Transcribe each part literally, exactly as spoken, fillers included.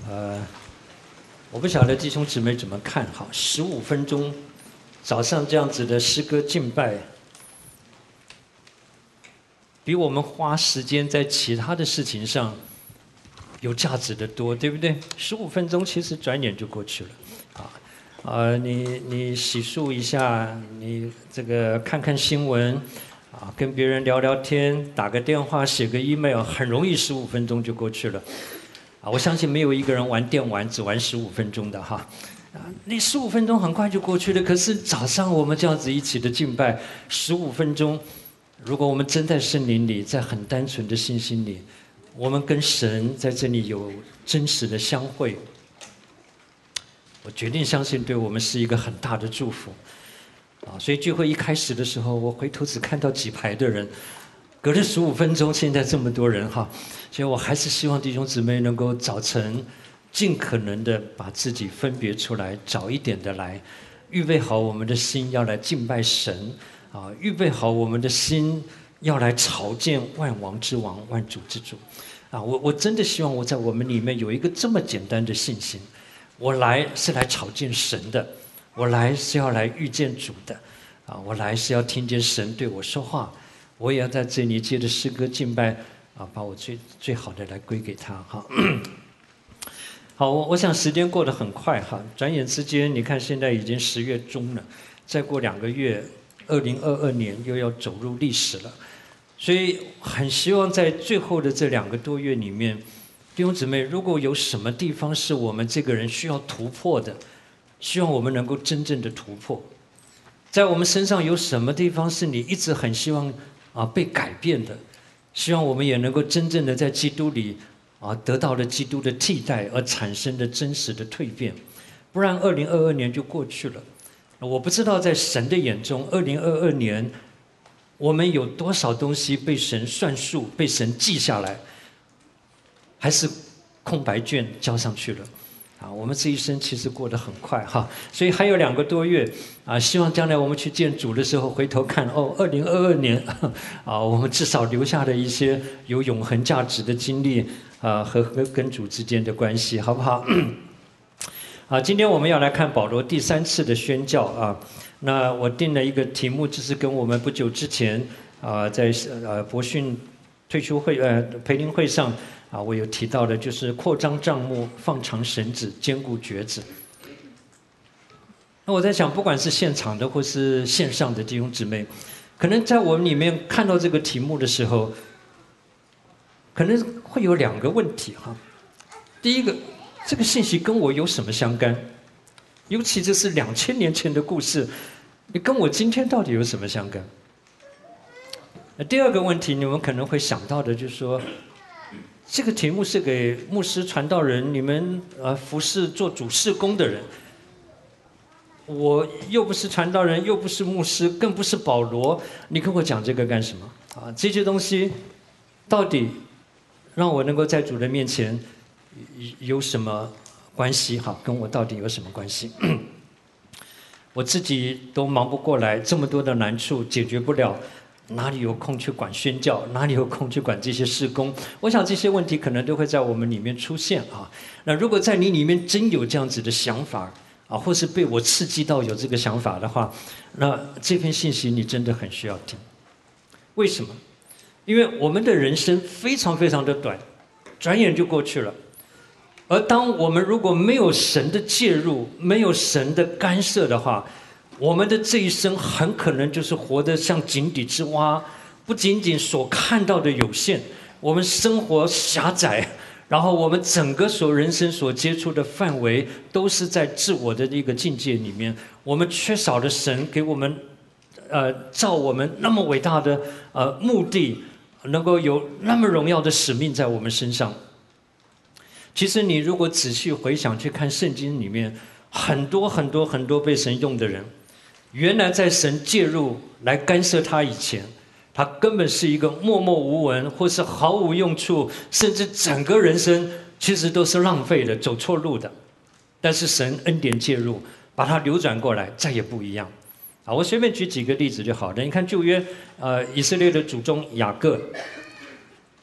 呃，我不晓得弟兄姊妹怎么看哈，十五分钟早上这样子的诗歌敬拜，比我们花时间在其他的事情上有价值的多，对不对？十五分钟其实转眼就过去了，啊，呃，你你洗漱一下，你这个看看新闻，啊，跟别人聊聊天，打个电话，写个 email， 很容易十五分钟就过去了。啊，我相信没有一个人玩电玩只玩十五分钟的哈，啊，那十五分钟很快就过去了。可是早上我们这样子一起的敬拜，十五分钟，如果我们真在圣灵里，在很单纯的信心里，我们跟神在这里有真实的相会，我决定相信对我们是一个很大的祝福。啊，所以聚会一开始的时候，我回头只看到几排的人。隔了十五分钟，现在这么多人哈，所以我还是希望弟兄姊妹能够早晨尽可能的把自己分别出来，早一点的来，预备好我们的心要来敬拜神啊，预备好我们的心要来朝见万王之王、万主之主啊！我我真的希望我在我们里面有一个这么简单的信心，我来是来朝见神的，我来是要来遇见主的啊，我来是要听见神对我说话。我也要在这里借着诗歌敬拜啊，把我最最好的来归给他哈。好，我我想时间过得很快哈，转眼之间，你看现在已经十月中了，再过两个月，二零二二年又要走入历史了，所以很希望在最后的这两个多月里面，弟兄姊妹，如果有什么地方是我们这个人需要突破的，希望我们能够真正的突破，在我们身上有什么地方是你一直很希望啊，被改变的，希望我们也能够真正的在基督里啊，得到了基督的替代而产生的真实的蜕变，不然二零二二年就过去了。我不知道在神的眼中，二零二二年我们有多少东西被神算数、被神记下来，还是空白卷交上去了。啊，我们这一生其实过得很快哈，所以还有两个多月啊，希望将来我们去见主的时候，回头看哦，二零二二年啊，我们至少留下了一些有永恒价值的经历啊，和和跟主之间的关系，好不好？啊，今天我们要来看保罗第三次的宣教啊，那我定了一个题目，就是跟我们不久之前啊，在呃博训退休会呃培灵会上。啊，我有提到的就是扩张帐幕、放长绳子、坚固橛子。那我在想，不管是现场的或是线上的弟兄姊妹，可能在我们里面看到这个题目的时候，可能会有两个问题哈。第一个，这个信息跟我有什么相干？尤其这是两千年前的故事，你跟我今天到底有什么相干？第二个问题，你们可能会想到的就是说，这个题目是给牧师、传道人，你们呃服侍做主事工的人。我又不是传道人，又不是牧师，更不是保罗，你跟我讲这个干什么？啊，这些东西到底让我能够在主的面前有什么关系？哈，跟我到底有什么关系？我自己都忙不过来，这么多的难处解决不了。哪里有空去管宣教？哪里有空去管这些事工？我想这些问题可能都会在我们里面出现啊。那如果在你里面真有这样子的想法啊，或是被我刺激到有这个想法的话，那这篇信息你真的很需要听。为什么？因为我们的人生非常非常的短，转眼就过去了。而当我们如果没有神的介入，没有神的干涉的话，我们的这一生很可能就是活得像井底之蛙，不仅仅所看到的有限，我们生活狭窄，然后我们整个所人生所接触的范围都是在自我的一个境界里面，我们缺少了神给我们，呃，造我们那么伟大的呃目的，能够有那么荣耀的使命在我们身上。其实你如果仔细回想去看圣经里面，很多很多很多被神用的人。原来在神介入来干涉他以前，他根本是一个默默无闻，或是毫无用处，甚至整个人生其实都是浪费的，走错路的。但是神恩典介入，把他扭转过来，再也不一样。啊，我随便举几个例子就好了。你看旧约，呃，以色列的祖宗雅各，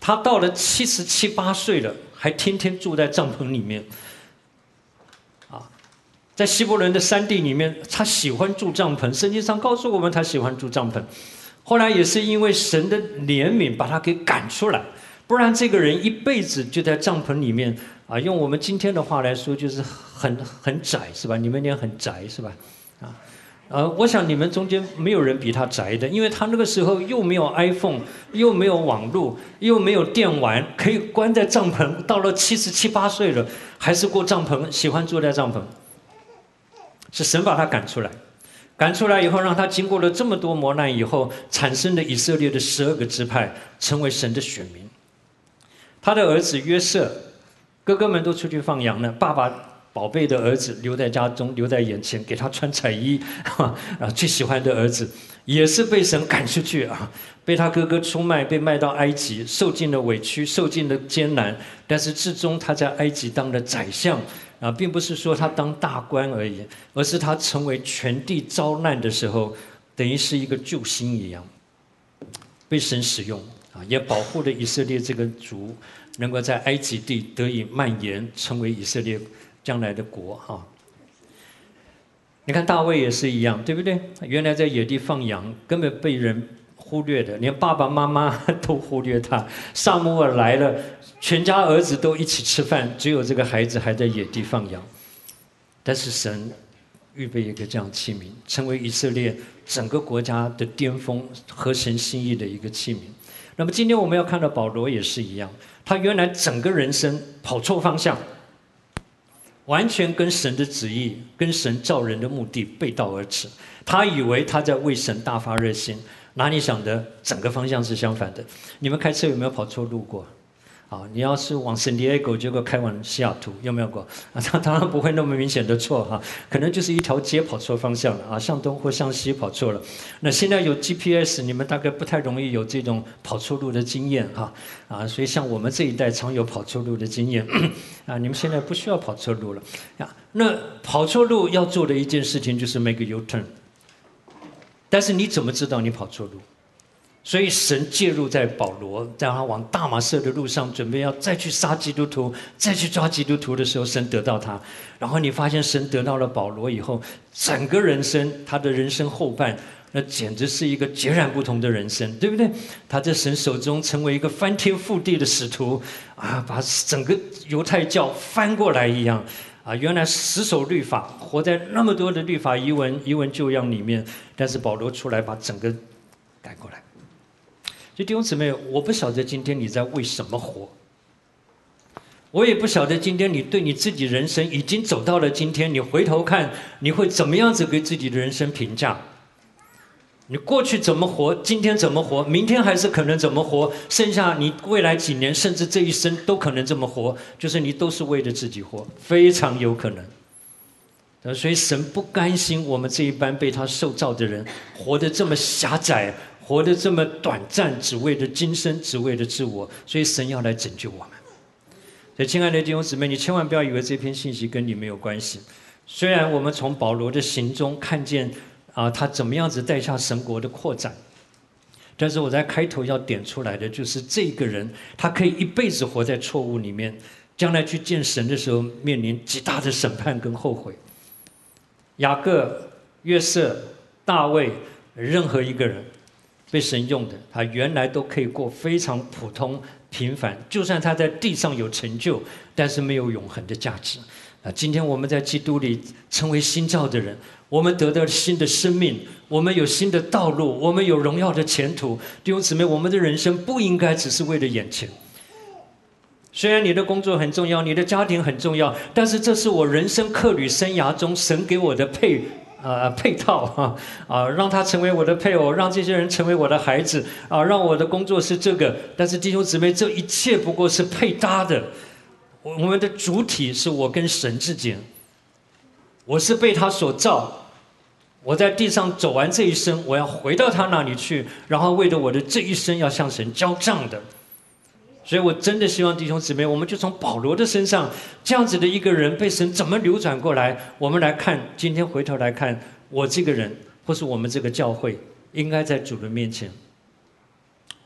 他到了七十七八岁了，还天天住在帐篷里面。啊，在希伯伦的山地里面，他喜欢住帐篷。圣经上告诉我们，他喜欢住帐篷。后来也是因为神的怜悯，把他给赶出来，不然这个人一辈子就在帐篷里面啊。用我们今天的话来说，就是很很窄，是吧？你们念很宅，是吧？啊。呃，我想你们中间没有人比他宅的，因为他那个时候又没有 iPhone， 又没有网络，又没有电玩，可以关在帐篷。到了七十七八岁了，还是过帐篷，喜欢住在帐篷。是神把他赶出来，赶出来以后，让他经过了这么多磨难以后，产生了以色列的十二个支派，成为神的选民。他的儿子约瑟，哥哥们都出去放羊了，爸爸宝贝的儿子留在家中，留在眼前，给他穿彩衣，啊，最喜欢的儿子也是被神赶出去啊，被他哥哥出卖，被卖到埃及，受尽了委屈，受尽了艰难，但是至终他在埃及当了宰相啊，并不是说他当大官而已，而是他成为全地遭难的时候，等于是一个救星一样，被神使用啊，也保护了以色列这个族能够在埃及地得以蔓延，成为以色列将来的国哈。你看大卫也是一样，对不对？原来在野地放羊，根本被人忽略的，连爸爸妈妈都忽略他。撒母耳来了，全家儿子都一起吃饭，只有这个孩子还在野地放羊。但是神预备一个这样器皿，成为以色列整个国家的巅峰，合神心意的一个器皿。那么今天我们要看到保罗也是一样，他原来整个人生跑错方向，完全跟神的旨意、跟神造人的目的背道而驰。他以为他在为神大发热心，哪里想得整个方向是相反的。你们开车有没有跑错路过？啊，你要是往圣地亚哥，结果开往西雅图，有没有过？啊，他当然不会那么明显的错哈，可能就是一条街跑错方向了啊，向东或向西跑错了。那现在有 G P S， 你们大概不太容易有这种跑错路的经验哈啊，所以像我们这一代常有跑错路的经验啊，你们现在不需要跑错路了啊。那跑错路要做的一件事情就是 make a U-turn， 但是你怎么知道你跑错路？所以神介入在保罗，在他往大马色的路上准备要再去杀基督徒，再去抓基督徒的时候，神得到他。然后你发现神得到了保罗以后，整个人生，他的人生后半，那简直是一个截然不同的人生，对不对？他在神手中成为一个翻天覆地的使徒啊，把整个犹太教翻过来一样啊！原来死守律法，活在那么多的律法遗文遗文旧样里面，但是保罗出来把整个改过来。就弟兄姊妹，我不晓得今天你在为什么活，我也不晓得今天你对你自己人生已经走到了今天，你回头看你会怎么样子给自己的人生评价？你过去怎么活，今天怎么活，明天还是可能怎么活，剩下你未来几年甚至这一生都可能这么活，就是你都是为了自己活，非常有可能。所以神不甘心我们这一班被他受造的人活得这么狭窄，活得这么短暂，只为了今生，只为了自我，所以神要来拯救我们。所以亲爱的弟兄姊妹，你千万不要以为这篇信息跟你没有关系。虽然我们从保罗的行中看见啊，他怎么样子带下神国的扩展，但是我在开头要点出来的就是这个人，他可以一辈子活在错误里面，将来去见神的时候面临极大的审判跟后悔。雅各、约瑟、大卫，任何一个人被神用的，他原来都可以过非常普通平凡，就算他在地上有成就，但是没有永恒的价值。啊，今天我们在基督里成为新造的人，我们得到新的生命，我们有新的道路，我们有荣耀的前途。弟兄姊妹，我们的人生不应该只是为了眼前。虽然你的工作很重要，你的家庭很重要，但是这是我人生客旅生涯中神给我的配呃配套啊啊，让他成为我的配偶，让这些人成为我的孩子啊，让我的工作是这个。但是弟兄姊妹，这一切不过是配搭的。我们的主体是我跟神之间，我是被他所造，我在地上走完这一生，我要回到他那里去，然后为了我的这一生要向神交账的。所以我真的希望弟兄姊妹，我们就从保罗的身上这样子的一个人被神怎么扭转过来，我们来看，今天回头来看，我这个人或是我们这个教会应该在主的面前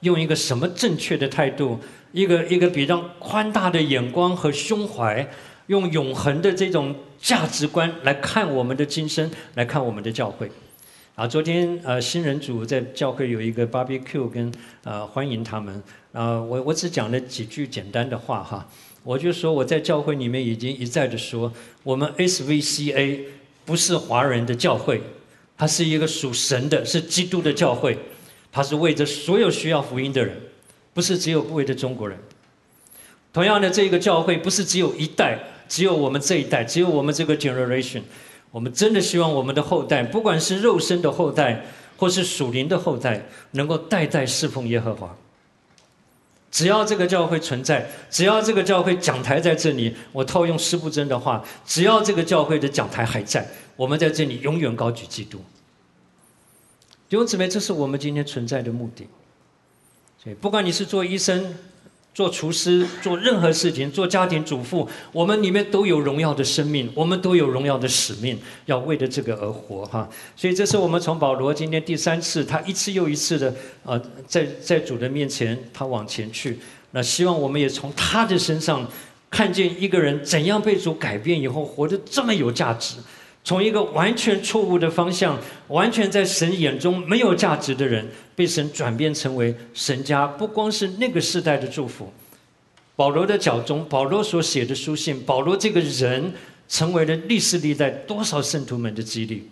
用一个什么正确的态度，一个一个比较宽大的眼光和胸怀，用永恒的这种价值观来看我们的今生，来看我们的教会。啊，昨天呃新人组在教会有一个 barbecue 跟呃欢迎他们，啊我我只讲了几句简单的话哈，我就说我在教会里面已经一再的说，我们 S V C A 不是华人的教会，它是一个属神的，是基督的教会，它是为着所有需要福音的人，不是只有为着中国人。同样的，这个教会不是只有一代，只有我们这一代，只有我们这个 generation。我们真的希望我们的后代，不管是肉身的后代，或是属灵的后代，能够代代侍奉耶和华。只要这个教会存在，只要这个教会讲台在这里，我套用施布真的话，只要这个教会的讲台还在，我们在这里永远高举基督。弟兄姊妹，这是我们今天存在的目的。所以，不管你是做医生、做厨师、做任何事情、做家庭主妇，我们里面都有荣耀的生命，我们都有荣耀的使命，要为了这个而活哈。所以这是我们从保罗今天第三次，他一次又一次的呃，在在主的面前，他往前去。那希望我们也从他的身上看见一个人怎样被主改变以后，活得这么有价值。从一个完全错误的方向，完全在神眼中没有价值的人，被神转变成为神家不光是那个时代的祝福。保罗的脚中，保罗所写的书信，保罗这个人成为了历世历代多少圣徒们的激励。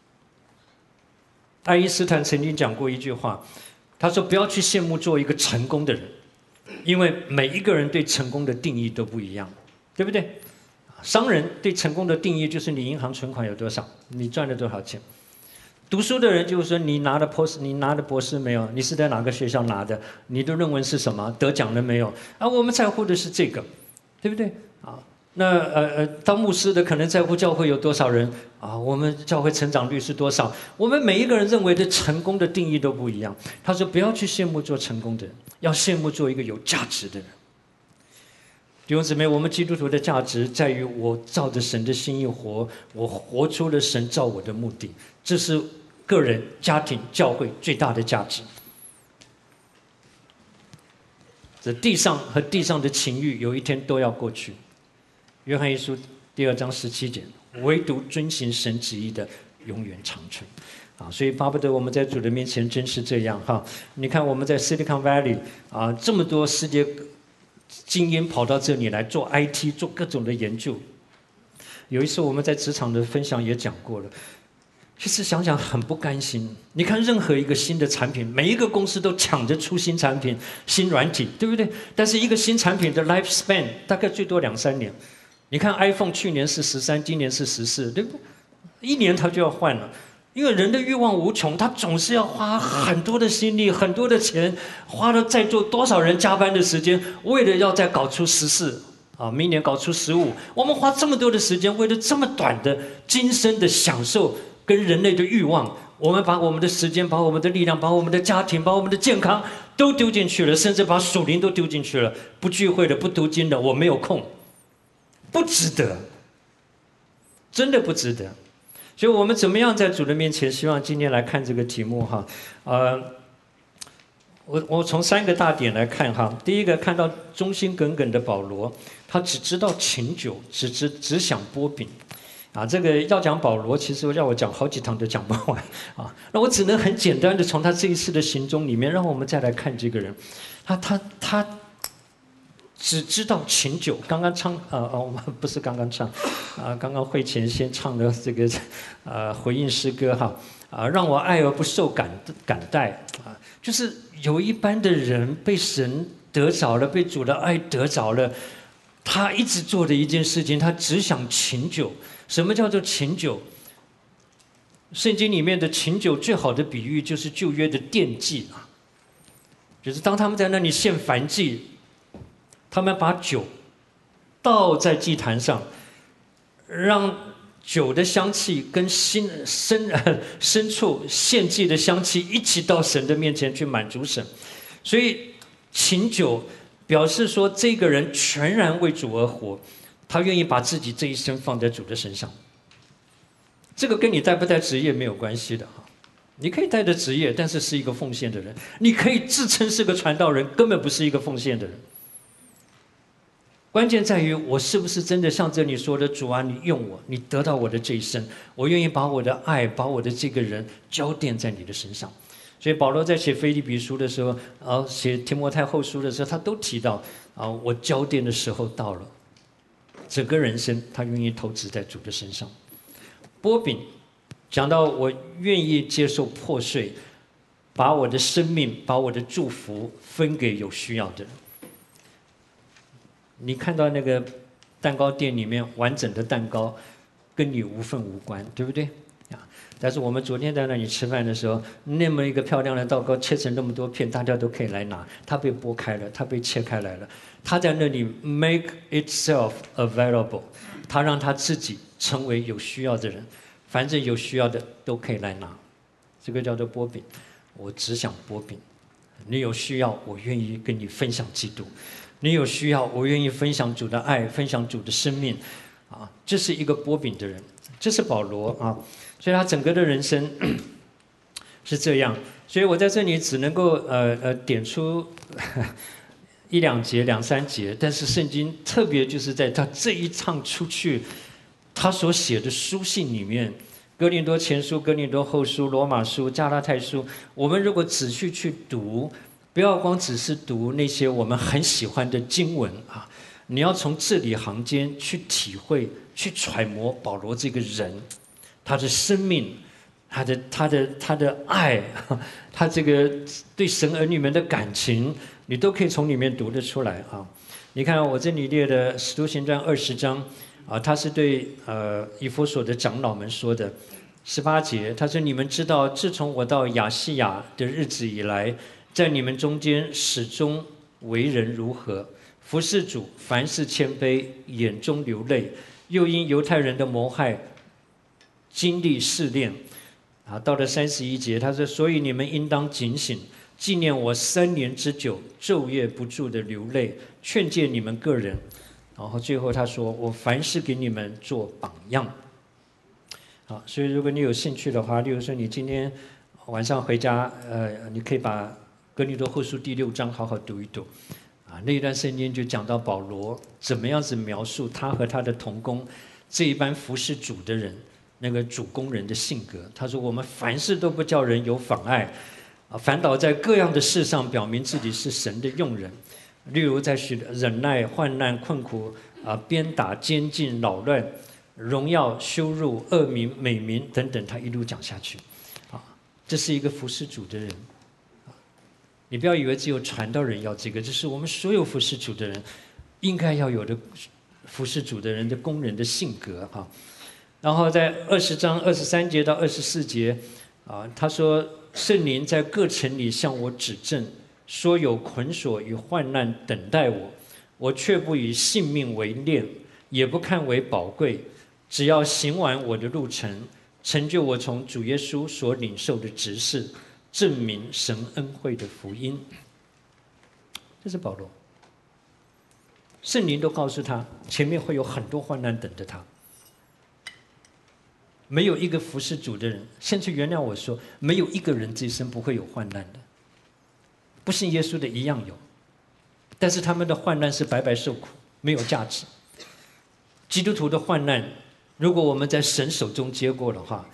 爱因斯坦曾经讲过一句话，他说：“不要去羡慕做一个成功的人，因为每一个人对成功的定义都不一样，对不对？”商人对成功的定义就是你银行存款有多少，你赚了多少钱。读书的人就是说你拿了博士，你拿了博士没有？你是在哪个学校拿的？你的论文是什么？得奖了没有？啊，我们在乎的是这个，对不对？啊，那呃呃，当牧师的可能在乎教会有多少人啊？我们教会成长率是多少？我们每一个人认为的成功的定义都不一样。他说不要去羡慕做成功的人，要羡慕做一个有价值的人。弟兄姊妹，我们基督徒的价值在于我照着神的心意活，我活出了神造我的目的，这是个人、家庭、教会最大的价值。这地上和地上的情欲有一天都要过去。约翰一书第二章十七节，唯独遵行神旨意的永远长存。啊，所以巴不得我们在主的面前真是这样哈。你看我们在 Silicon Valley 啊，这么多世界精英跑到这里来做 I T， 做各种的研究。有一次我们在职场的分享也讲过了，其实想想很不甘心。你看任何一个新的产品，每一个公司都抢着出新产品、新软体，对不对？但是一个新产品的 life span 大概最多两三年。你看 iPhone 去年是十三，今年是十四，对不对？一年它就要换了。因为人的欲望无穷，他总是要花很多的心力、很多的钱，花了在座多少人加班的时间，为了要再搞出十四啊，明年搞出十五。我们花这么多的时间，为了这么短的今生的享受跟人类的欲望，我们把我们的时间、把我们的力量、把我们的家庭、把我们的健康都丢进去了，甚至把属灵都丢进去了。不聚会的、不读经的，我没有空，不值得，真的不值得。所以我们怎么样在主的面前？希望今天来看这个题目哈，呃，我我从三个大点来看哈。第一个，看到忠心耿耿的保罗，他只知道琴酒，只知只想剥饼，啊，这个要讲保罗，其实要我讲好几堂都讲不完啊。那我只能很简单的从他这一次的行踪里面，让我们再来看这个人，他他他。只知道琴酒，刚刚唱啊啊，我们不是刚刚唱，啊，刚刚会前先唱的这个，呃，回应诗歌哈，啊，让我爱而不受感感戴啊，就是有一般的人被神得着了，被主的爱得着了，他一直做的一件事情，他只想琴酒。什么叫做琴酒？圣经里面的琴酒最好的比喻就是旧约的奠祭啊，就是当他们在那里献燔祭。他们把酒倒在祭坛上，让酒的香气跟新深深处献祭的香气一起到神的面前去满足神。所以琴酒表示说，这个人全然为主而活，他愿意把自己这一生放在主的身上。这个跟你带不带职业没有关系的哈。 你可以带着职业，但是是一个奉献的人；你可以自称是个传道人，根本不是一个奉献的人。关键在于我是不是真的像这里说的，主啊，你用我，你得到我的这一生，我愿意把我的爱，把我的这个人交奠在你的身上。所以保罗在写腓立比书的时候，啊，写提摩太后书的时候，他都提到啊，我交奠的时候到了，整个人生他愿意投资在主的身上。波饼讲到我愿意接受破碎，把我的生命，把我的祝福分给有需要的人。你看到那个蛋糕店里面完整的蛋糕，跟你无份无关，对不对？啊！但是我们昨天在那里吃饭的时候，那么一个漂亮的蛋糕切成那么多片，大家都可以来拿。它被剥开了，它被切开来了，它在那里 make itself available， 它让它自己成为有需要的人，反正有需要的都可以来拿。这个叫做波饼，我只想波饼。你有需要，我愿意跟你分享基督。你有需要，我愿意分享主的爱，分享主的生命，啊，这是一个波饼的人，这是保罗啊，所以他整个的人生是这样。所以我在这里只能够呃呃点出一两节、两三节，但是圣经特别就是在他这一趟出去，他所写的书信里面，哥林多前书、哥林多后书、罗马书、加拉太书，我们如果仔细去读。不要光只是读那些我们很喜欢的经文啊，你要从字里行间去体会、去揣摩保罗这个人，他的生命，他的他的他的爱，他这个对神儿女们的感情，你都可以从里面读得出来啊。你看我这里列的《使徒行传》二十章啊，他是对呃以弗所的长老们说的。十八节，他说：“你们知道，自从我到亚细亚的日子以来。”在你们中间始终为人如何？服事主，凡事谦卑，眼中流泪，又因犹太人的谋害，经历试炼。啊，到了三十一节，他说：“所以你们应当警醒，纪念我三年之久，昼夜不住的流泪，劝诫你们个人。”然后最后他说：“我凡事给你们做榜样。”好，所以如果你有兴趣的话，例如说你今天晚上回家，呃，你可以把哥林多后书第六章好好读一读，啊，那一段圣经就讲到保罗怎么样子描述他和他的同工这一般服侍主的人，那个主工人的性格。他说：“我们凡事都不叫人有妨碍，啊，反倒在各样的事上表明自己是神的用人。例如在许忍耐、患难、困苦、啊鞭打、监禁、扰乱、荣耀、羞辱、恶名、美名等等，他一路讲下去。啊，这是一个服侍主的人。”你不要以为只有传道人要这个，这是我们所有服侍主的人应该要有的服侍主的人的工人的性格哈。然后在二十章二十三节到二十四节啊，他说圣灵在各城里向我指证，说有捆锁与患难等待我，我却不以性命为念，也不看为宝贵，只要行完我的路程，成就我从主耶稣所领受的职事。证明神恩惠的福音，这是保罗。圣灵都告诉他，前面会有很多患难等着他。没有一个服侍主的人，甚至原谅我说，没有一个人这一生不会有患难的。不信耶稣的一样有，但是他们的患难是白白受苦，没有价值。基督徒的患难，如果我们在神手中接过的话，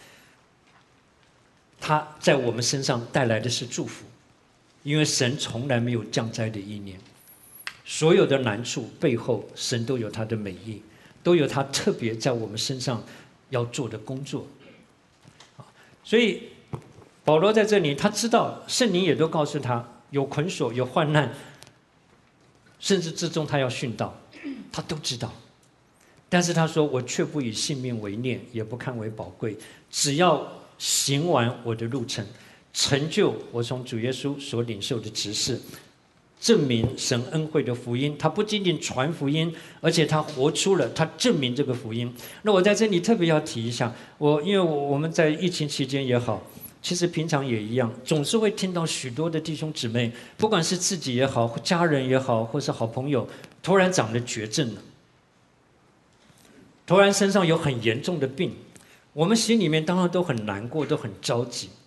他在我们身上带来的是祝福，因为神从来没有降灾的意念。所有的难处背后，神都有他的美意，都有他特别在我们身上要做的工作。所以保罗在这里，他知道圣灵也都告诉他有捆锁、有患难，甚至之中他要殉道，他都知道。但是他说：“我却不以性命为念，也不看为宝贵，只要行完我的路程，成就我从主耶稣所领受的职事，证明神恩惠的福音。他不仅仅传福音，而且他活出了，他证明这个福音。那我在这里特别要提一下，我因为我们在疫情期间也好，其实平常也一样，总是会听到许多的弟兄姊妹，不管是自己也好，家人也好，或是好朋友，突然长了绝症了，突然身上有很严重的病。我们心里面当然都很难过，都很着急。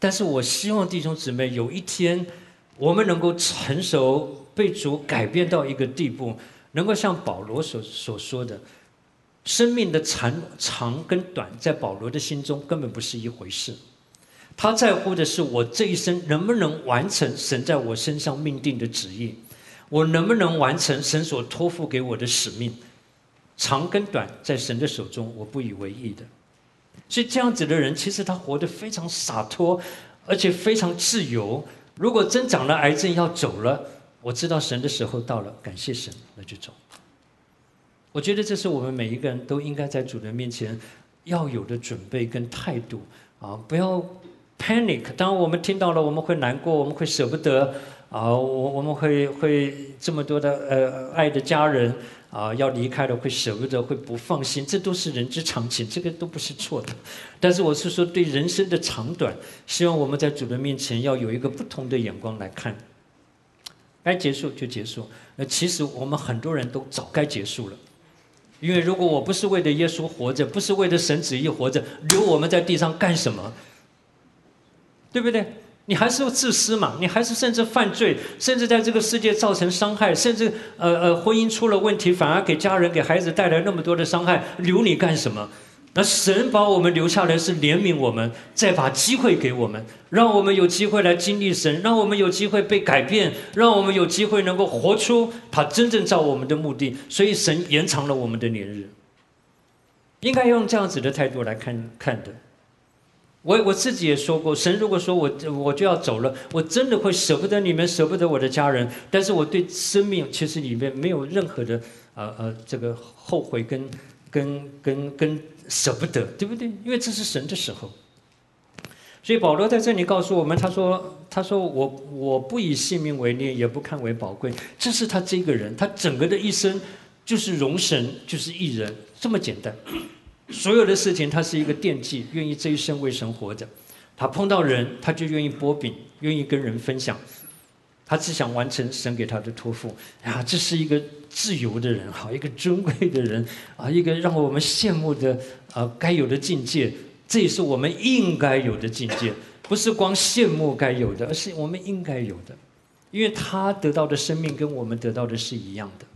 但是我希望弟兄姊妹有一天，我们能够成熟，被主改变到一个地步，能够像保罗所所说的，生命的长长跟短，在保罗的心中根本不是一回事。他在乎的是我这一生能不能完成神在我身上命定的旨意，我能不能完成神所托付给我的使命。长跟短在神的手中，我不以为意的。所以这样子的人，其实他活得非常洒脱，而且非常自由。如果真长了癌症要走了，我知道神的时候到了，感谢神，那就走。我觉得这是我们每一个人都应该在主的面前要有的准备跟态度啊，不要 panic。当我们听到了，我们会难过，我们会舍不得啊，我我们会会这么多的呃爱的家人啊要离开了，会舍不得，会不放心，这都是人之常情，这个都不是错的。但是我是说，对人生的长短，希望我们在主的面前要有一个不同的眼光来看。该结束就结束。那其实我们很多人都早该结束了。因为如果我不是为了耶稣活着，不是为了神旨意活着，留我们在地上干什么？对不对？你还是自私嘛，你还是甚至犯罪，甚至在这个世界造成伤害，甚至呃呃婚姻出了问题，反而给家人给孩子带来那么多的伤害，留你干什么？那神把我们留下来是怜悯我们，再把机会给我们，让我们有机会来经历神，让我们有机会被改变，让我们有机会能够活出他真正照我们的目的。所以神延长了我们的年日，应该用这样子的态度来看看的。我我自己也说过，神如果说我我就要走了，我真的会舍不得你们，舍不得我的家人，但是我对生命其实里面没有任何的呃呃这个后悔跟跟跟跟舍不得，对不对？因为这是神的时候。所以保罗在这里告诉我们，他说他说我我不以性命为念，也不看为宝贵。这是他这个人，他整个的一生就是容神，就是义人，这么简单。所有的事情他是一个惦记，愿意这一生为神活着。他碰到人，他就愿意擘饼，愿意跟人分享。他只想完成神给他的托付啊！这是一个自由的人，好一个尊贵的人啊，一个让我们羡慕的啊该有的境界。这也是我们应该有的境界，不是光羡慕该有的，而是我们应该有的。因为他得到的生命跟我们得到的是一样的。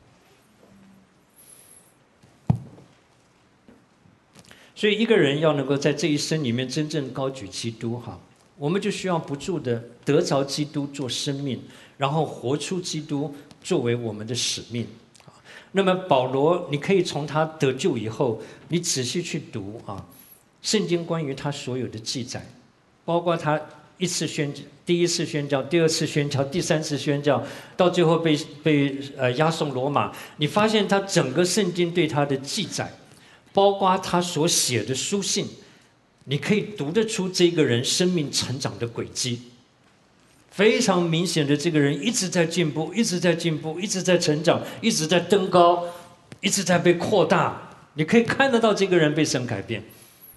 所以一个人要能够在这一生里面真正高举基督哈，我们就需要不住的得着基督做生命，然后活出基督作为我们的使命。那么保罗，你可以从他得救以后，你仔细去读啊，圣经关于他所有的记载，包括他一次宣第一次宣教，第二次宣教，第三次宣教，到最后被被呃押送罗马，你发现他整个圣经对他的记载。包括他所写的书信，你可以读得出这个人生命成长的轨迹，非常明显的，这个人一直在进步，一直在进步，一直在成长，一直在登高，一直在被扩大。你可以看得到这个人被神改变，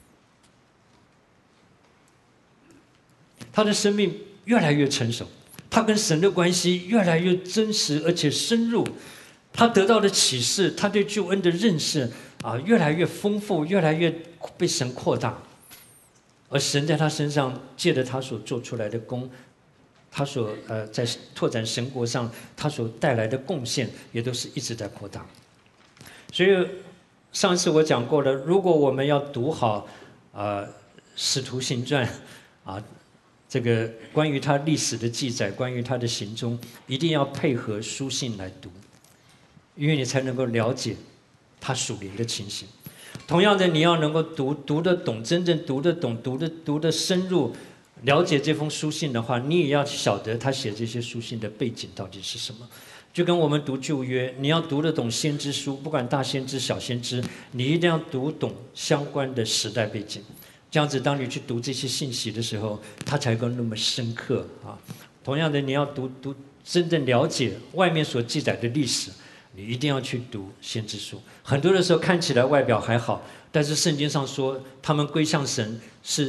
他的生命越来越成熟，他跟神的关系越来越真实而且深入，他得到的启示，他对救恩的认识啊，越来越丰富，越来越被神扩大，而神在他身上借着他所做出来的功，他所呃在拓展神国上他所带来的贡献，也都是一直在扩大。所以上次我讲过了，如果我们要读好啊《使徒行传》啊，这个关于他历史的记载，关于他的行踪，一定要配合书信来读，因为你才能够了解他属灵的情形。同样的，你要能够读读得懂，真正读得懂，读得读得深入，了解这封书信的话，你也要晓得他写这些书信的背景到底是什么。就跟我们读旧约，你要读得懂先知书，不管大先知小先知，你一定要读懂相关的时代背景，这样子当你去读这些信息的时候，它才够那么深刻啊。同样的，你要读读真正了解外面所记载的历史，你一定要去读先知书。很多的时候看起来外表还好，但是圣经上说他们归向神是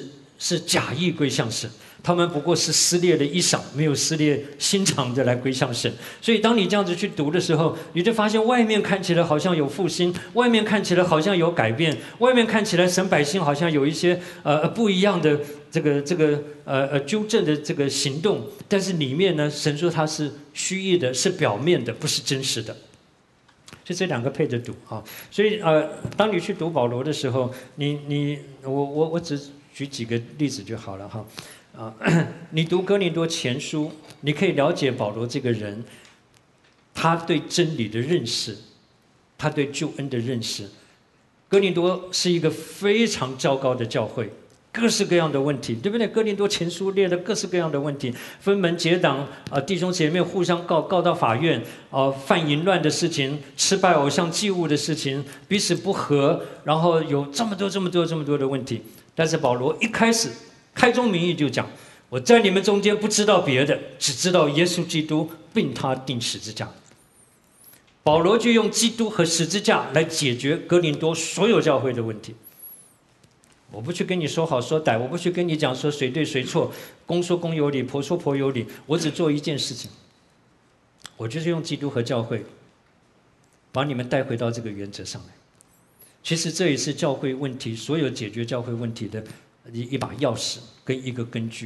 是假意归向神，他们不过是撕裂了衣裳，没有撕裂心肠的来归向神。所以当你这样子去读的时候，你就发现外面看起来好像有复兴，外面看起来好像有改变，外面看起来神百姓好像有一些呃不一样的这个这个呃呃纠正的这个行动，但是里面呢，神说它是虚意的，是表面的，不是真实的。就这两个配着读啊，所以呃，当你去读保罗的时候，你你我我我只举几个例子就好了哈，啊，你读哥林多前书，你可以了解保罗这个人，他对真理的认识，他对救恩的认识。哥林多是一个非常糟糕的教会。各式各样的问题，对不对？哥林多前书列了各式各样的问题，分门结党啊、呃，弟兄姐妹互相告告到法院啊、呃，犯淫乱的事情，吃拜偶像祭物的事情，彼此不和，然后有这么多这么多这么多的问题。但是保罗一开始开宗明义就讲：我在你们中间不知道别的，只知道耶稣基督并他钉十字架。保罗就用基督和十字架来解决哥林多所有教会的问题。我不去跟你说好说歹，我不去跟你讲说谁对谁错，公说公有理，婆说婆有理，我只做一件事情，我就是用基督和教会把你们带回到这个原则上来。其实这也是教会问题，所有解决教会问题的一一把钥匙跟一个根据。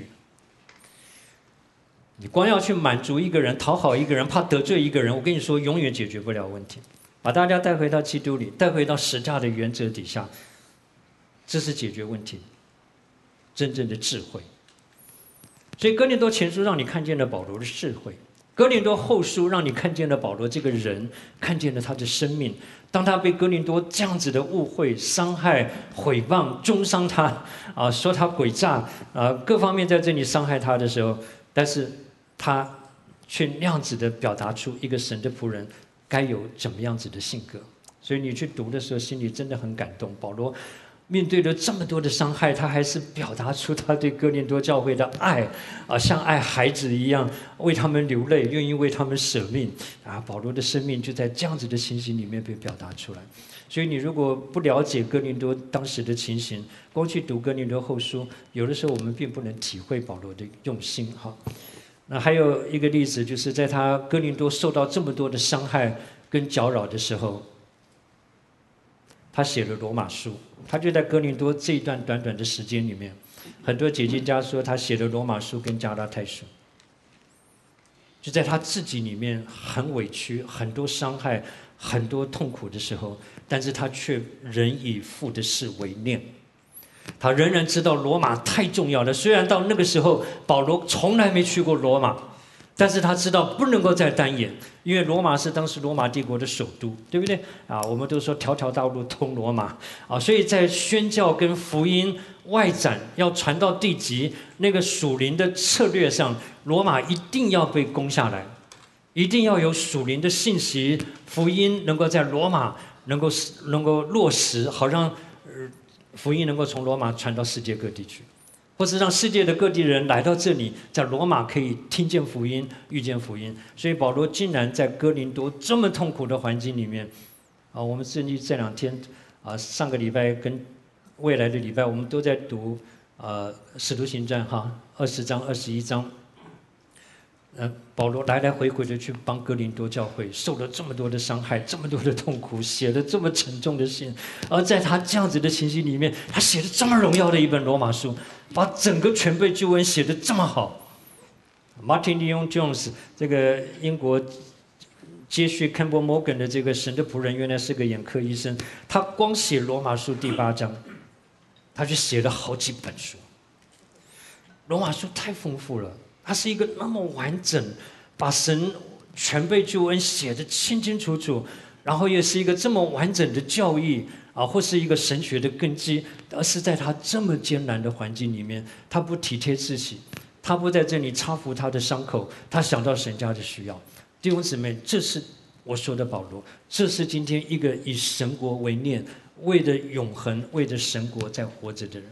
你光要去满足一个人，讨好一个人，怕得罪一个人，我跟你说永远解决不了问题。把大家带回到基督里，带回到十架的原则底下，这是解决问题真正的智慧。所以哥林多前书让你看见了保罗的智慧，哥林多后书让你看见了保罗这个人，看见了他的生命。当他被哥林多这样子的误会、伤害、毁谤、中伤他啊，说他诡诈啊，各方面在这里伤害他的时候，但是他却那样子的表达出一个神的仆人该有怎么样子的性格。所以你去读的时候，心里真的很感动。保罗面对了这么多的伤害，他还是表达出他对哥林多教会的爱啊，像爱孩子一样为他们流泪，愿意为他们舍命啊。保罗的生命就在这样子的情形里面被表达出来。所以你如果不了解哥林多当时的情形，光去读哥林多后书，有的时候我们并不能体会保罗的用心哈。那还有一个例子，就是在他哥林多受到这么多的伤害跟搅扰的时候，他写了罗马书。他就在哥林多这一段短短的时间里面，很多解经家说他写了罗马书跟加拉太书，就在他自己里面很委屈、很多伤害、很多痛苦的时候，但是他却仍以父的事为念。他仍然知道罗马太重要了，虽然到那个时候保罗从来没去过罗马，但是他知道不能够再单眼，因为罗马是当时罗马帝国的首都，对不对啊？我们都说条条道路通罗马啊，所以在宣教跟福音外展要传到地极那个属灵的策略上，罗马一定要被攻下来，一定要有属灵的信息，福音能够在罗马能够能够落实，好让呃福音能够从罗马传到世界各地去。或是让世界的各地人来到这里，在罗马可以听见福音、遇见福音。所以保罗竟然在哥林多这么痛苦的环境里面，啊，我们甚至这两天啊，上个礼拜跟未来的礼拜，我们都在读呃《使徒行传》哈，二十章、二十一章。呃，保罗来来回回的去帮哥林多教会，受了这么多的伤害，这么多的痛苦，写了这么沉重的信，而在他这样子的情形里面，他写了这么荣耀的一本罗马书，把整个全备救恩写得这么好。Martin Lloyd Jones 这个英国接续 Campbell Morgan 的这个神的仆人，原来是个眼科医生，他光写罗马书第八章，他就写了好几本书。罗马书太丰富了。它是一个那么完整，把神全备救恩写得清清楚楚，然后也是一个这么完整的教义啊，或是一个神学的根基，而是在他这么艰难的环境里面，他不体贴自己，他不在这里擦拭他的伤口，他想到神家的需要。弟兄姊妹，这是我说的保罗，这是今天一个以神国为念，为了永恒，为着神国在活着的人。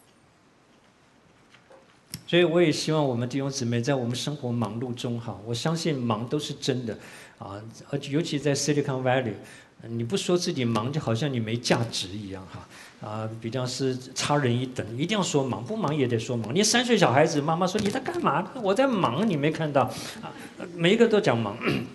所以我也希望我们弟兄姊妹在我们生活忙碌中哈，我相信忙都是真的啊，而尤其在 Silicon Valley 你不说自己忙，就好像你没价值一样哈。啊，比较是差人一等，一定要说忙，不忙也得说忙。你三岁小孩子，妈妈说你在干嘛？我在忙，你没看到？啊，每一个都讲忙。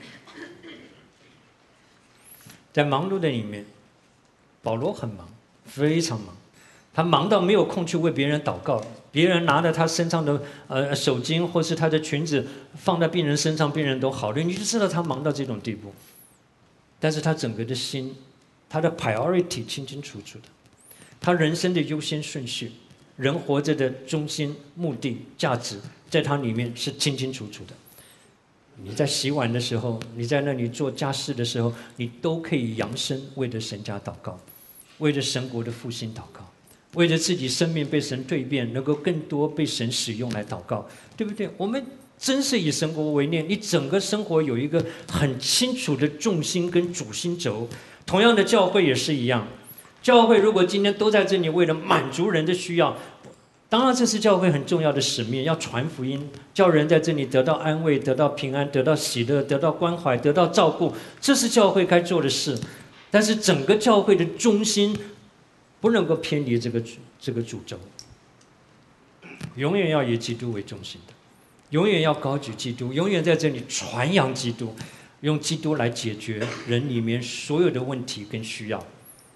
在忙碌的里面，保罗很忙，非常忙，他忙到没有空去为别人祷告。别人拿着他身上的呃手巾或是他的裙子放在病人身上，病人都好了，你就知道他忙到这种地步。但是他整个的心，他的 priority 清清楚楚的。他人生的优先顺序，人活着的中心、目的、价值，在他里面是清清楚楚的。你在洗碗的时候，你在那里做家事的时候，你都可以扬声为着神家祷告，为着神国的复兴祷告，为着自己生命被神蜕变，能够更多被神使用来祷告，对不对？我们真是以神国为念，你整个生活有一个很清楚的重心跟主心轴。同样的，教会也是一样。教会如果今天都在这里为了满足人的需要，当然这是教会很重要的使命，要传福音，叫人在这里得到安慰，得到平安，得到喜乐，得到关怀，得到照顾，这是教会该做的事。但是整个教会的中心不能够偏离这个这个主轴，永远要以基督为中心的，永远要高举基督，永远在这里传扬基督，用基督来解决人里面所有的问题跟需要。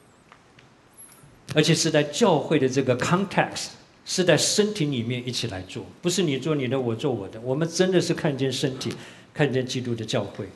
而且是在教会的这个 context， 是在身体里面一起来做，不是你做你的，我做我的。我们真的是看见身体，看见基督的教会。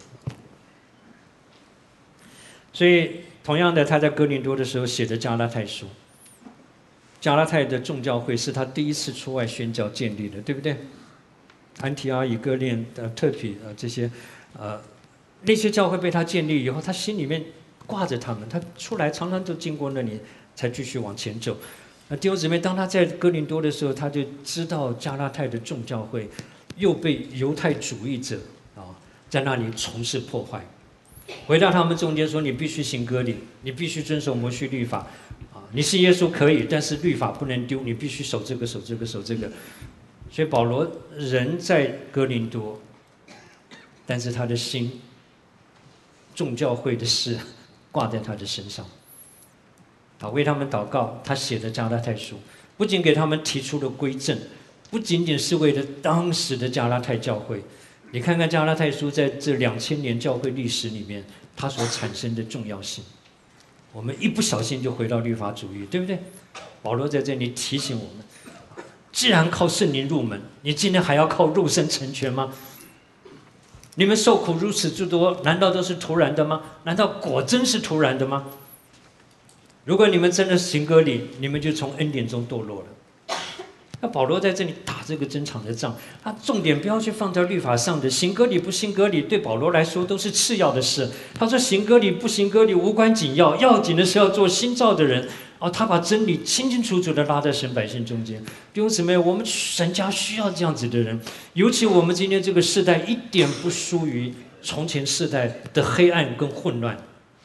所以，同样的，他在哥林多的时候写的加拉太书，加拉太的众教会是他第一次出外宣教建立的，对不对？安提阿、以哥念、呃特庇呃这些，呃那些教会被他建立以后，他心里面挂着他们，他出来常常都经过那里。才继续往前走。那弟兄姊妹，当他在哥林多的时候，他就知道加拉太的众教会又被犹太主义者啊在那里从事破坏。回到他们中间说：“你必须行割礼，你必须遵守摩西律法啊！你是耶稣可以，但是律法不能丢，你必须守这个、守这个、守这个。”所以保罗人在哥林多，但是他的心众教会的事挂在他的身上。啊，为他们祷告，他写的加拉太书，不仅给他们提出了规正，不仅仅是为了当时的加拉太教会。你看看加拉太书在这两千年教会历史里面，它所产生的重要性。我们一不小心就回到律法主义，对不对？保罗在这里提醒我们：既然靠圣灵入门，你今天还要靠肉身成全吗？你们受苦如此之多，难道都是突然的吗？难道果真是突然的吗？如果你们真的行割礼，你们就从恩典中堕落了。那保罗在这里打这个真场的仗，他重点不要去放在律法上的，行割礼不行割礼，对保罗来说都是次要的事。他说行割礼不行割礼无关紧要，要紧的是要做新造的人。哦，他把真理清清楚楚的拉在神百姓中间。弟兄姊妹，我们神家需要这样子的人，尤其我们今天这个世代一点不输于从前世代的黑暗跟混乱。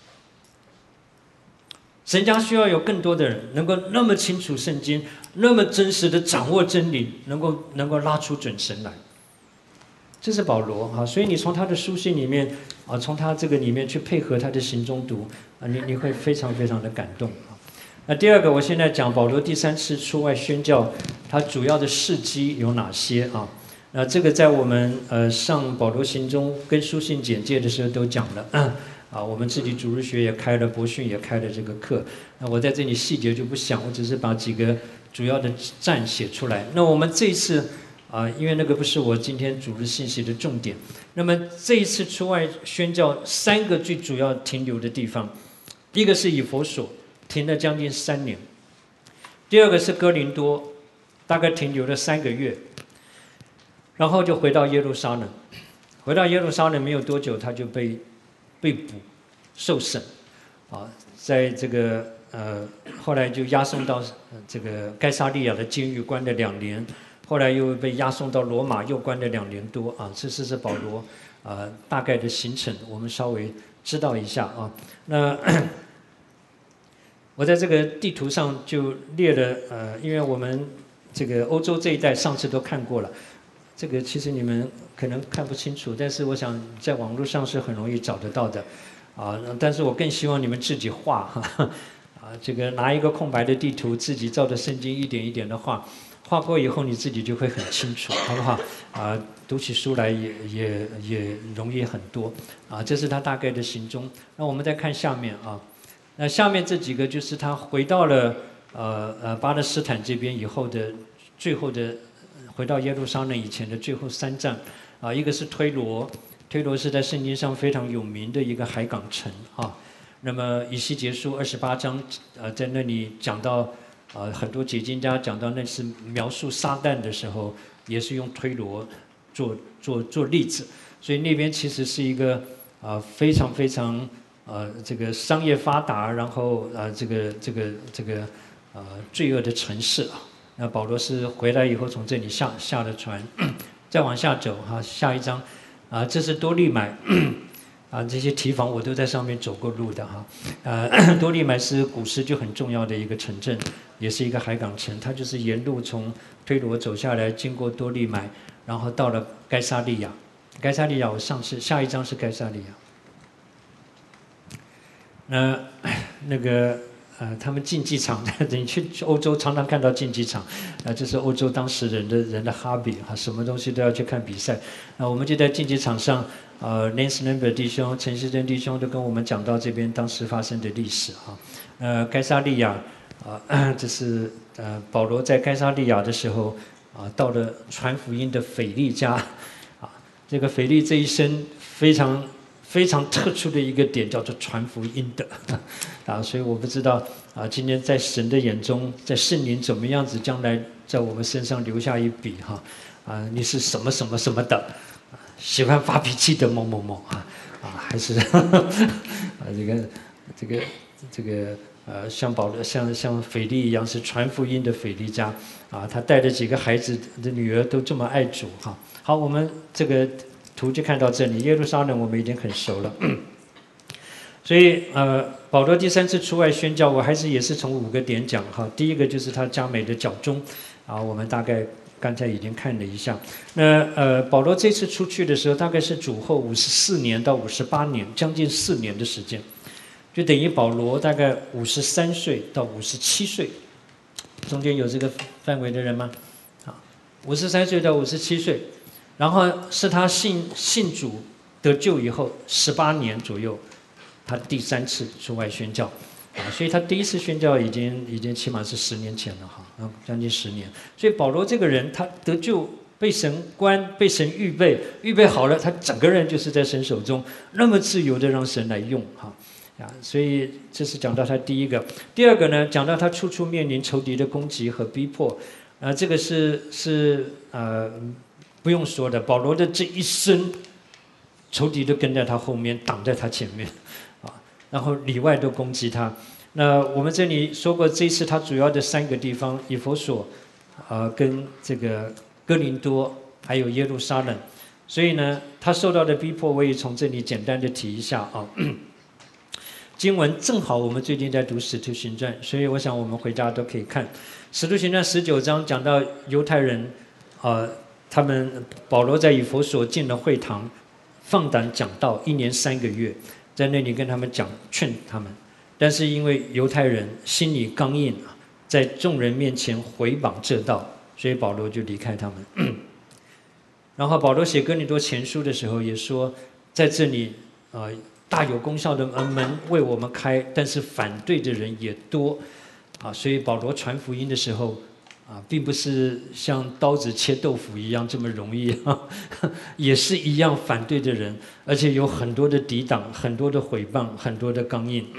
神家需要有更多的人能够那么清楚圣经，那么真实的掌握真理，能够能够拉出准绳来。这是保罗啊，所以你从他的书信里面啊，从他这个里面去配合他的行中读啊，你你会非常非常的感动啊。那第二个，我现在讲保罗第三次出外宣教，他主要的事迹有哪些啊？那这个在我们呃上保罗行中跟书信简介的时候都讲了。嗯啊，我们自己主日学也开了，博训也开了这个课。那我在这里细节就不讲，我只是把几个主要的站写出来。那我们这一次啊，因为那个不是我今天主日信息的重点。那么这一次出外宣教，三个最主要停留的地方，第一个是以弗所，停了将近三年；第二个是哥林多，大概停留了三个月，然后就回到耶路撒冷。回到耶路撒冷没有多久，他就被被捕、受审，啊，在这个呃后来就押送到这个该撒利亚的监狱关了两年，后来又被押送到罗马，又关了两年多啊。这是是保罗呃大概的行程，我们稍微知道一下啊。那我在这个地图上就列了呃，因为我们这个欧洲这一带上次都看过了。这个其实你们可能看不清楚，但是我想在网络上是很容易找得到的， 啊，但是我更希望你们自己画哈，啊，这个拿一个空白的地图，自己照着圣经一点一点的画，画过以后你自己就会很清楚，好不好？啊，读起书来也也也容易很多，啊，这是他大概的行踪。那我们再看下面啊，那下面这几个就是他回到了呃呃巴勒斯坦这边以后的最后的，回到耶路撒冷以前的最后三站，啊，一个是推罗。推罗是在圣经上非常有名的一个海港城啊。那么以西结书二十八章，呃，在那里讲到，呃，很多解经家讲到那是描述撒旦的时候，也是用推罗做做做例子。所以那边其实是一个啊、呃、非常非常呃这个商业发达，然后呃这个这个这个呃罪恶的城市啊。那保罗是回来以后从这里下下了船，再往下走哈、啊，下一章。啊，这是多利买，啊，这些提防我都在上面走过路的哈。呃，多利买是古时就很重要的一个城镇，也是一个海港城。它就是沿路从推罗走下来，经过多利买，然后到了该萨利亚。该萨利亚，我上次下一章是该萨利亚。那那个呃，他们竞技场，你去欧洲常常看到竞技场，啊，这是欧洲当时人的人的 hobby 哈，什么东西都要去看比赛。那我们就在竞技场上，呃 ，Lance Number 弟兄、陈世珍弟兄都跟我们讲到这边当时发生的历史哈。呃，该萨利亚，啊，这是呃保罗在该萨利亚的时候，啊，到了传福音的腓力家，啊，这个腓力这一生非常。非常特殊的一个点叫做传福音的，啊，所以我不知道啊，今天在神的眼中，在圣灵怎么样子，将来在我们身上留下一笔哈，啊，你是什么什么什么的，喜欢发脾气的某某某啊，啊，还是啊这个这个这个呃，像保罗像像腓力一样是传福音的腓力家啊，他带着几个孩子的女儿都这么爱主哈。好，我们这个。图就看到这里，耶路撒冷我们已经很熟了，所以呃，保罗第三次出外宣教，我还是也是从五个点讲哈。第一个就是他佳美的教宗，啊，我们大概刚才已经看了一下。那呃，保罗这次出去的时候，大概是主后五十四年到五十八年，将近四年的时间，就等于保罗大概五十三岁到五十七岁，中间有这个范围的人吗？啊，五十三岁到五十七岁。然后是他信信主得救以后十八年左右，他第三次出外宣教，啊，所以他第一次宣教已经已经起码是十年前了哈，啊，将近十年。所以保罗这个人，他得救被神关被神预备预备好了，他整个人就是在神手中那么自由的让神来用哈，啊，所以这是讲到他第一个。第二个呢，讲到他处处面临仇敌的攻击和逼迫，啊，这个是是呃。不用说的，保罗的这一生，仇敌都跟在他后面，挡在他前面，啊，然后里外都攻击他。那我们这里说过，这一次他主要的三个地方：以弗所，呃，跟这个哥林多，还有耶路撒冷。所以呢，他受到的逼迫，我也从这里简单的提一下啊。经文正好我们最近在读《使徒行传》，所以我想我们回家都可以看《使徒行传》十九章，讲到犹太人，呃。他们保罗在以弗所进了会堂，放胆讲道，一年三个月，在那里跟他们讲劝他们，但是因为犹太人心里刚硬，在众人面前毁谤这道，所以保罗就离开他们。然后保罗写哥林多前书的时候也说，在这里呃大有功效的门为我们开，但是反对的人也多，啊，所以保罗传福音的时候。啊，并不是像刀子切豆腐一样这么容易，也是一样反对的人，而且有很多的抵挡，很多的毁谤，很多的刚硬。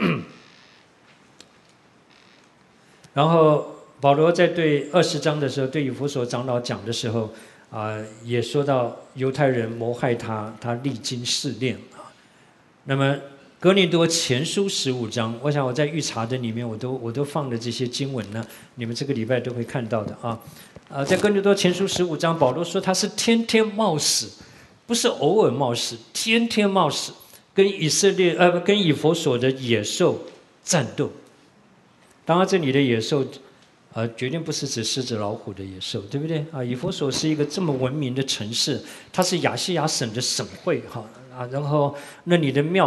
然后保罗在对二十章的时候，对以弗所长老讲的时候，啊、呃，也说到犹太人谋害他，他历经试炼啊。那么哥林多前书十五章，我想我在预查的里面，我都我都放了这些经文呢，你们这个礼拜都会看到的啊。呃，在哥林多前书十五章，保罗说他是天天冒死，不是偶尔冒死，天天冒死，跟以色列呃跟以弗所的野兽战斗。当然，这里的野兽，呃，绝对不是指狮子老虎的野兽，对不对啊？以弗所是一个这么文明的城市，它是亚细亚省的省会哈啊，然后那里的庙。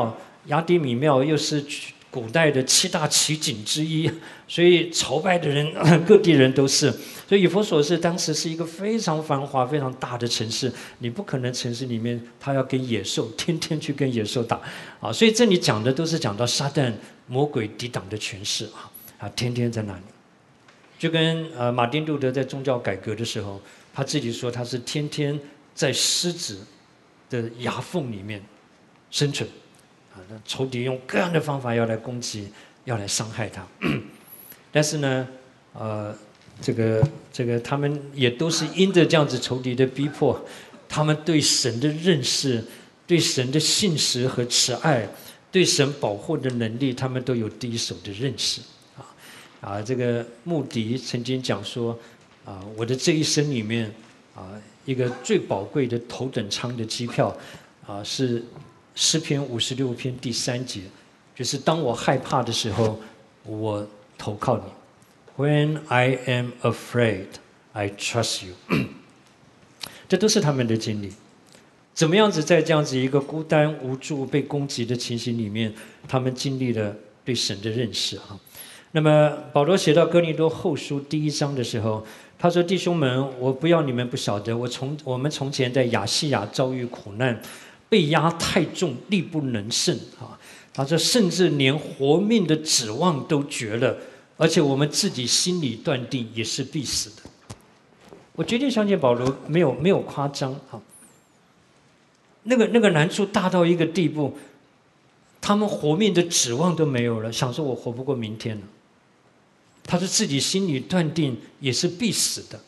雅典米庙又是古代的七大奇景之一，所以朝拜的人各地人都是。所以以弗所是当时是一个非常繁华、非常大的城市，你不可能城市里面他要跟野兽天天去跟野兽打啊。所以这里讲的都是讲到撒旦魔鬼抵挡的权势啊啊，天天在那里。就跟呃马丁路德在宗教改革的时候，他自己说他是天天在狮子的牙缝里面生存。啊，仇敌用各样的方法要来攻击，要来伤害他。但是呢，呃，这个这个他们也都是因着这样子仇敌的逼迫，他们对神的认识、对神的信实和慈爱、对神保护的能力，他们都有第一手的认识。啊啊，这个穆迪曾经讲说，啊，我的这一生里面，啊，一个最宝贵的头等舱的机票，啊是。诗篇五十六篇第三节，就是当我害怕的时候，我投靠你。When I am afraid, I trust you 。这都是他们的经历。怎么样子在这样子一个孤单无助、被攻击的情形里面，他们经历了对神的认识啊。那么保罗写到哥林多后书第一章的时候，他说：“弟兄们，我不要你们不晓得，我从我们从前在亚细亚遭遇苦难。”被压太重，力不能胜啊！他说，甚至连活命的指望都绝了，而且我们自己心里断定也是必死的。我决定相信保罗没有没有夸张啊。那个那个难处大到一个地步，他们活命的指望都没有了，想说我活不过明天了。他说自己心里断定也是必死的。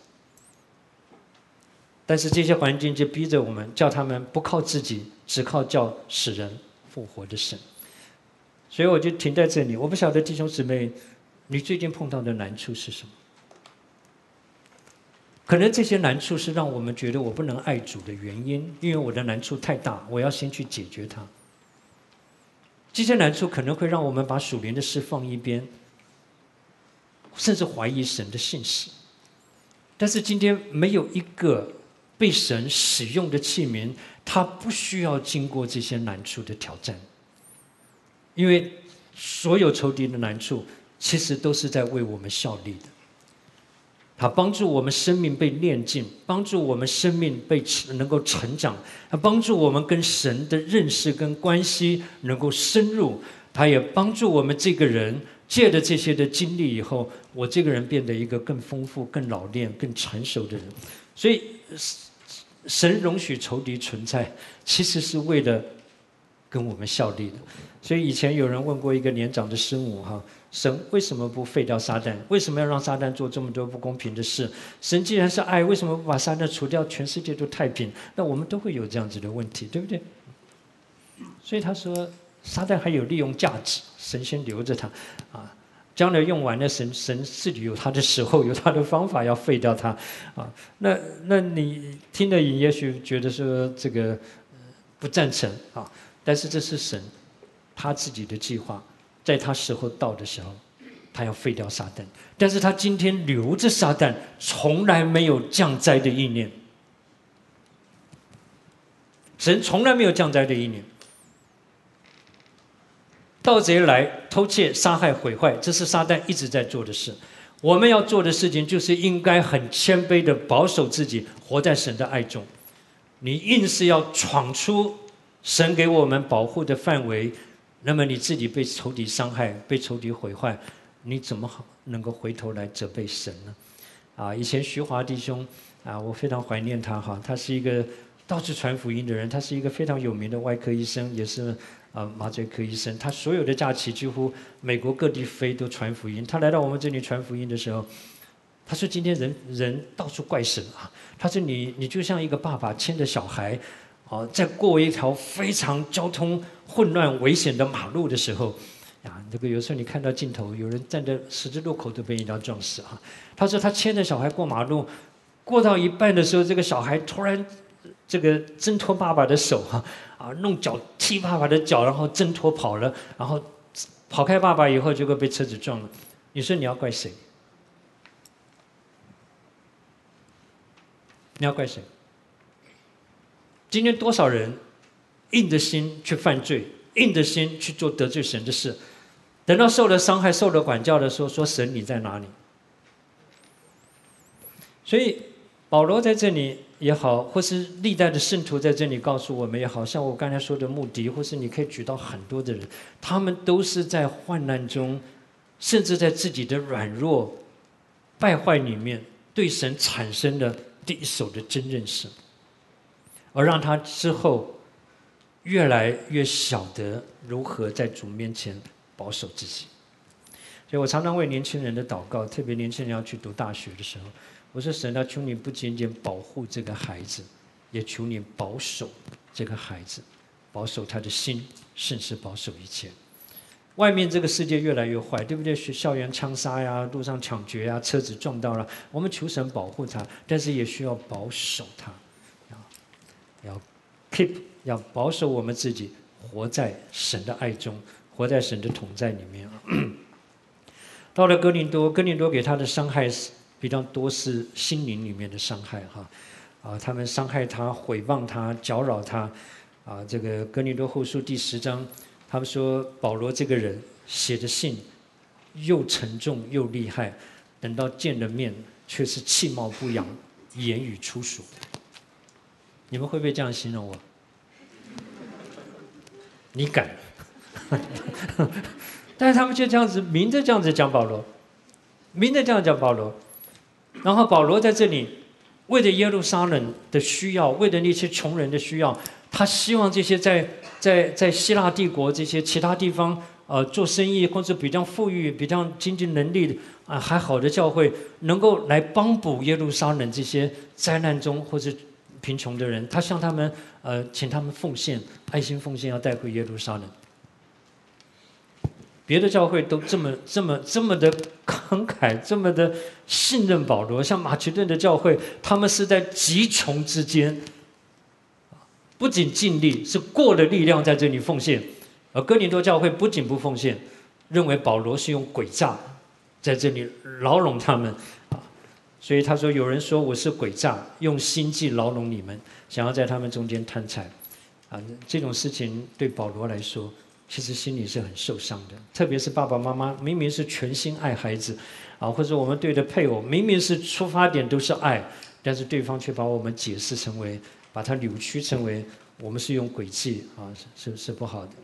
但是这些环境就逼着我们，叫他们不靠自己，只靠叫使人复活的神。所以我就停在这里。我不晓得弟兄姊妹，你最近碰到的难处是什么？可能这些难处是让我们觉得我不能爱主的原因，因为我的难处太大，我要先去解决它。这些难处可能会让我们把属灵的事放一边，甚至怀疑神的信实。但是今天没有一个被神使用的器皿，他不需要经过这些难处的挑战，因为所有仇敌的难处，其实都是在为我们效力的。他帮助我们生命被炼净，帮助我们生命被能够成长，他帮助我们跟神的认识跟关系能够深入，他也帮助我们这个人借着这些的经历以后，我这个人变得一个更丰富、更老练、更成熟的人。所以神容许仇敌存在，其实是为了跟我们效力的。所以以前有人问过一个年长的师母哈，神为什么不废掉撒旦？为什么要让撒旦做这么多不公平的事？神既然是爱，为什么不把撒旦除掉，全世界都太平？那我们都会有这样子的问题，对不对？所以他说，撒旦还有利用价值，神先留着他啊。将来用完了，神神自己有他的时候，有他的方法要废掉他，啊，那那你听了也许觉得说这个、呃、不赞成啊，但是这是神他自己的计划，在他时候到的时候，他要废掉撒旦，但是他今天留着撒旦，从来没有降灾的意念，神从来没有降灾的意念。盗贼来偷窃、杀害、毁坏，这是撒旦一直在做的事。我们要做的事情就是应该很谦卑的保守自己，活在神的爱中。你硬是要闯出神给我们保护的范围，那么你自己被仇敌伤害、被仇敌毁坏，你怎么能够回头来责备神呢？啊，以前徐华弟兄啊，我非常怀念他哈，他是一个到处传福音的人，他是一个非常有名的外科医生，也是。啊，麻醉科医生，他所有的假期几乎美国各地飞都传福音。他来到我们这里传福音的时候，他说：“今天人人到处怪神啊！”他说你：“你就像一个爸爸牵着小孩，哦，在过一条非常交通混乱危险的马路的时候，啊，这个有时候你看到镜头，有人站在十字路口都被一辆撞死啊。”他说他牵着小孩过马路，过到一半的时候，这个小孩突然这个挣脱爸爸的手哈。啊，弄脚踢爸爸的脚，然后挣脱跑了，然后跑开爸爸以后，结果被车子撞了。你说你要怪谁？你要怪谁？今天多少人硬着心去犯罪， 硬着心去做得罪神的事。等到受了伤害、受了管教的时候，说神你在哪里？所以保罗在这里也好，或是历代的圣徒在这里告诉我们也好，像我刚才说的穆迪，或是你可以举到很多的人，他们都是在患难中，甚至在自己的软弱、败坏里面，对神产生了第一手的真认识，而让他之后越来越晓得如何在主面前保守自己。所以我常常为年轻人的祷告，特别年轻人要去读大学的时候，我说神啊，求你不仅仅保护这个孩子，也求你保守这个孩子，保守他的心，甚至保守一切。外面这个世界越来越坏，对不对？学校园枪杀呀，路上抢劫呀，车子撞到了，我们求神保护他，但是也需要保守他，要 keep， 要保守我们自己，活在神的爱中，活在神的同在里面。到了哥林多，哥林多给他的伤害比较多是心灵里面的伤害哈，啊，他们伤害他、毁谤他、搅扰他，啊，这个哥林多后书第十章。他们说保罗这个人写的信又沉重又厉害，等到见了面却是气貌不扬，言语粗俗。你们会不会这样形容我？你敢？但是他们就这样子明着这样子讲保罗，明着这样讲保罗。然后保罗在这里为了耶路撒冷的需要，为了那些穷人的需要，他希望这些在在在希腊帝国这些其他地方呃做生意或者比较富裕、比较经济能力啊、呃、还好的教会，能够来帮补耶路撒冷这些灾难中或者贫穷的人。他向他们呃请他们奉献，爱心奉献，要带回耶路撒冷。别的教会都这么这么这么的慷慨，这么的信任保罗。像马其顿的教会，他们是在极穷之间，不仅尽力，是过了力量在这里奉献。而哥林多教会不仅不奉献，认为保罗是用诡诈在这里牢笼他们。所以他说，有人说我是诡诈，用心计牢笼你们，想要在他们中间贪财。啊，这种事情对保罗来说，其实心里是很受伤的。特别是爸爸妈妈明明是全心爱孩子，啊，或者我们对的配偶明明是出发点都是爱，但是对方却把我们解释成为，把它扭曲成为我们是用诡计啊，是是不好的。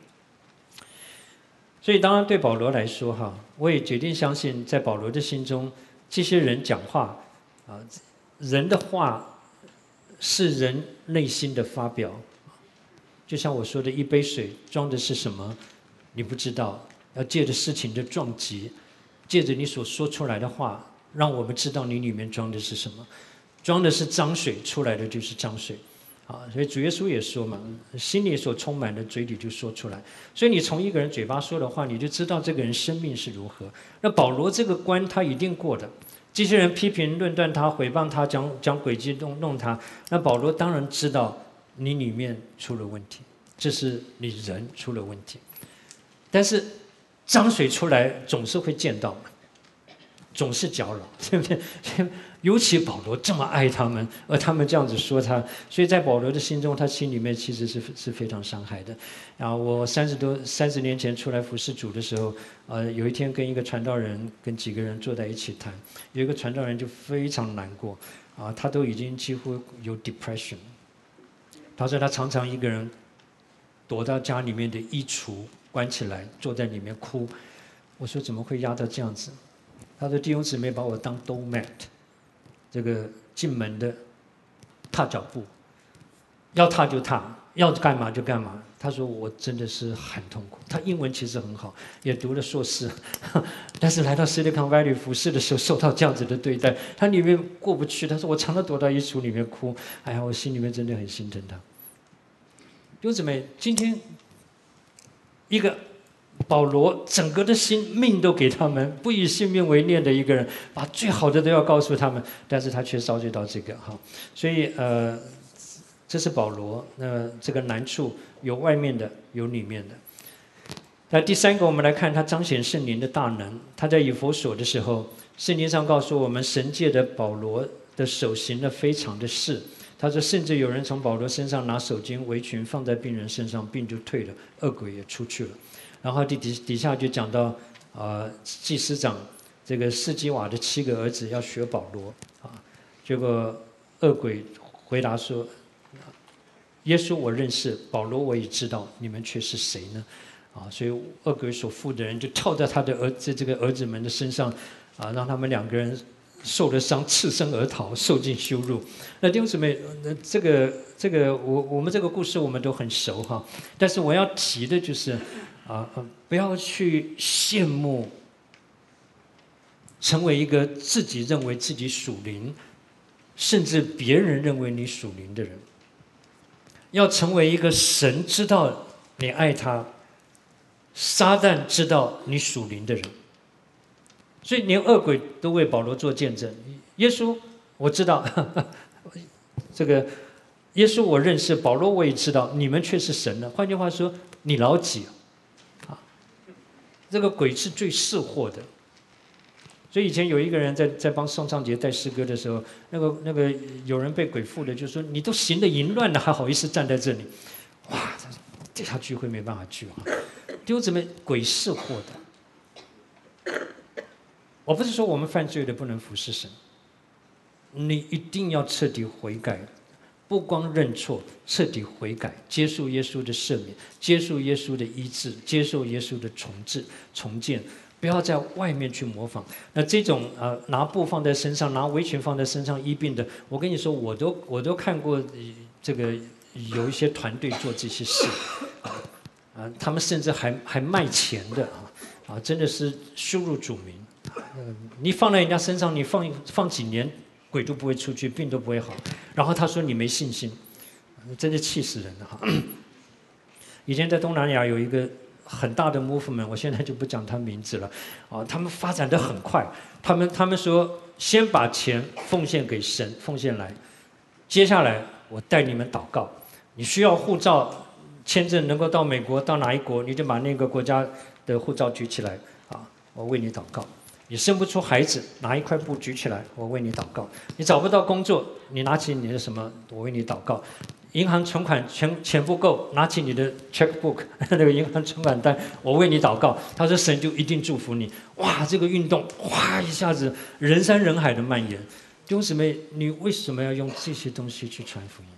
所以当然对保罗来说哈，我也决定相信，在保罗的心中，这些人讲话啊，人的话是人内心的发表。就像我说的，一杯水装的是什么，你不知道。要借着事情的撞击，借着你所说出来的话，让我们知道你里面装的是什么。装的是脏水，出来的就是脏水。啊，所以主耶稣也说嘛，心里所充满的，嘴里就说出来。所以你从一个人嘴巴说的话，你就知道这个人生命是如何。那保罗这个关他一定过的。这些人批评论断他、毁谤他、讲讲诡计弄弄他，那保罗当然知道你里面出了问题，这是你人出了问题。但是脏水出来总是会见到嘛，总是搅扰，对不对？尤其保罗这么爱他们，而他们这样子说他，所以在保罗的心中，他心里面其实是是非常伤害的。然后我三十多三十年前出来服侍主的时候，呃，有一天跟一个传道人跟几个人坐在一起谈，有一个传道人就非常难过，啊，他都已经几乎有 depression。他说他常常一个人躲到家里面的衣橱关起来，坐在里面哭。我说怎么会压到这样子？他说弟兄姊妹把我当 doormat， 这个进门的踏脚布，要踏就踏，要干嘛就干嘛。他说我真的是很痛苦。他英文其实很好，也读了硕士，但是来到 Silicon Valley 服侍的时候受到这样子的对待，他里面过不去。他说我常常躲到衣橱里面哭，哎呀，我心里面真的很心疼他。弟兄姊妹，今天一个保罗整个的心命都给他们，不以性命为念的一个人，把最好的都要告诉他们，但是他却遭罪到这个哈，所以呃，这是保罗。那这个难处有外面的，有里面的。那第三个，我们来看他彰显圣灵的大能。他在以弗所的时候，圣经上告诉我们，神借着保罗的手行了非常的事。 他说，甚至有人从保罗身上拿手巾、围裙放在病人身上，病就退了，恶鬼也出去了。然后底底底下就讲到，呃，祭司长这个士基瓦的七个儿子要学保罗啊，结果恶鬼回答说：“耶稣我认识，保罗我也知道，你们却是谁呢？”啊，所以恶鬼所附的人就跳在他的儿子这个儿子们的身上，啊，让他们两个人受了伤，赤身而逃，受尽羞辱。那弟兄姊妹，那这个这个我我们这个故事我们都很熟哈，但是我要提的就是，啊，不要去羡慕成为一个自己认为自己属灵，甚至别人认为你属灵的人。要成为一个神知道你爱他，撒旦知道你属灵的人。所以连恶鬼都为保罗做见证。耶稣我知道，呵呵这个耶稣我认识，保罗我也知道，你们却是神了。换句话说，你老几啊？这个鬼是最识货的。所以以前有一个人在在帮宋尚杰带诗歌的时候，那个那个有人被鬼附的，就说你都行得淫乱了，还好意思站在这里？哇，这下聚会没办法聚啊！弟兄姊妹，鬼识货的。我不是说我们犯罪的不能服侍神，你一定要彻底悔改，不光认错，彻底悔改，接受耶稣的赦免，接受耶稣的医治，接受耶稣的重置重建。不要在外面去模仿。那这种呃拿布放在身上，拿围裙放在身上医病的，我跟你说，我都我都看过这个有一些团队做这些事，啊，他们甚至还还卖钱的啊啊，真的是羞辱主名。呃，你放在人家身上，你放放几年，鬼都不会出去，病都不会好。然后他说你没信心，真是气死人了哈。以前在东南亚有一个很大的 movement， 我现在就不讲他名字了，啊，他们发展得很快，他们他们说先把钱奉献给神，奉献来，接下来我带你们祷告，你需要护照、签证能够到美国到哪一国，你就把那个国家的护照举起来，啊，我为你祷告。你生不出孩子，拿一块布举起来，我为你祷告。你找不到工作，你拿起你的什么，我为你祷告。银行存款钱钱不够，拿起你的 checkbook 那个银行存款单，我为你祷告。他说神就一定祝福你。哇，这个运动哇一下子人山人海的蔓延。弟兄姊妹，你为什么要用这些东西去传福音？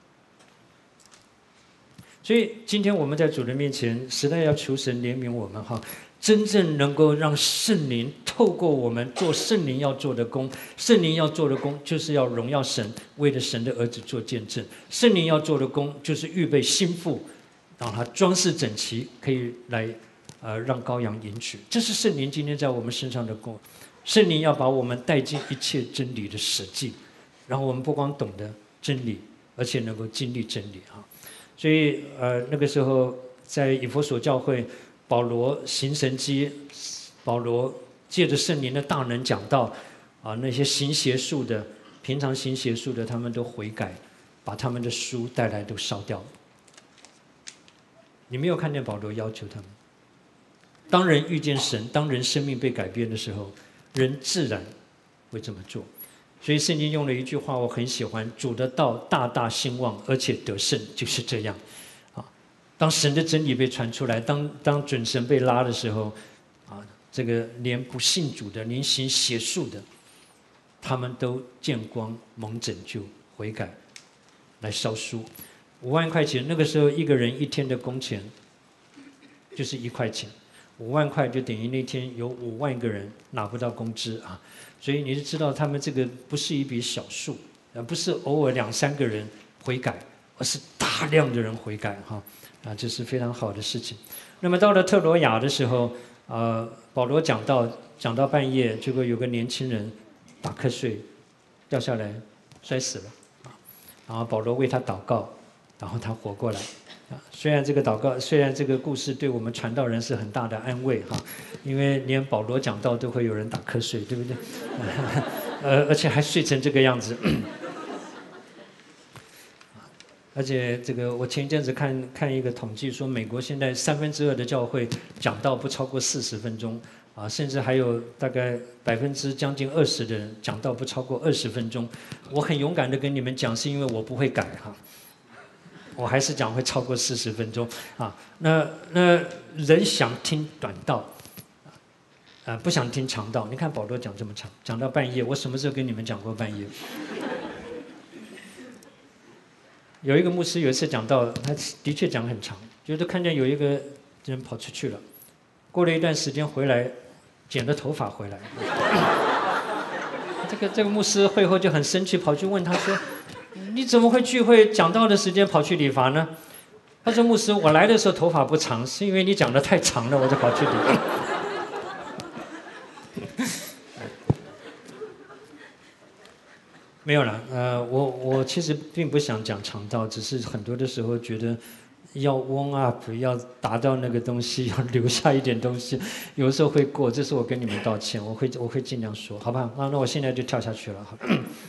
所以今天我们在主人面前，实在要求神怜悯我们哈。真正能够让圣灵透过我们做圣灵要做的工，圣灵要做的工就是要荣耀神，为了神的儿子做见证。圣灵要做的工就是预备心腹，让他装饰整齐，可以来呃让羔羊迎娶。这是圣灵今天在我们身上的工。圣灵要把我们带进一切真理的实际，然后我们不光懂得真理，而且能够经历真理啊。所以呃那个时候在以弗所教会。保罗行神迹，保罗借着圣灵的大能讲道，啊，那些行邪术的，平常行邪术的，他们都悔改，把他们的书带来都烧掉了。你没有看见保罗要求他们。当人遇见神，当人生命被改变的时候，人自然会这么做。所以圣经用了一句话我很喜欢：主的道大大兴旺，而且得胜，就是这样。当神的真理被传出来，当当准神被拉的时候，啊，这个连不信主的，连行邪术的，他们都见光蒙拯救悔改，来烧书。五万块钱，那个时候一个人一天的工钱就是一块钱，五万块就等于那天有五万个人拿不到工资啊！所以你就知道他们这个不是一笔小数，而不是偶尔两三个人悔改，而是大量的人悔改哈。啊，这是非常好的事情。那么到了特罗亚的时候，呃，保罗讲到讲到半夜，结果有个年轻人打瞌睡，掉下来摔死了，啊，然后保罗为他祷告，然后他活过来。啊，虽然这个祷告，虽然这个故事对我们传道人是很大的安慰哈，因为连保罗讲道都会有人打瞌睡，对不对？呃，而且还睡成这个样子。 而且这个我前一阵子看看一个统计说，美国现在三分之二的教会讲道不超过四十分钟，啊，甚至还有大概百分之将近二十的人讲道不超过二十分钟。我很勇敢的跟你们讲，是因为我不会改哈。我还是讲会超过四十分钟啊。那那人想听短道，啊，不想听长道。你看保罗讲这么长，讲到半夜。我什么时候跟你们讲过半夜？有一个牧师有一次讲到，他的确讲很长，就是看见有一个人跑出去了，过了一段时间回来，剪了头发回来。这个这个牧师会后就很生气，跑去问他说：“你怎么会聚会讲道的时间跑去理发呢？”他说：“牧师，我来的时候头发不长，是因为你讲的太长了，我就跑去理。”没有了，呃，我我其实并不想讲长道，只是很多的时候觉得要 warm up， 要达到那个东西，要留下一点东西，有的时候会过，这是我跟你们道歉，我会我会尽量说，好不好？那那我现在就跳下去了，好。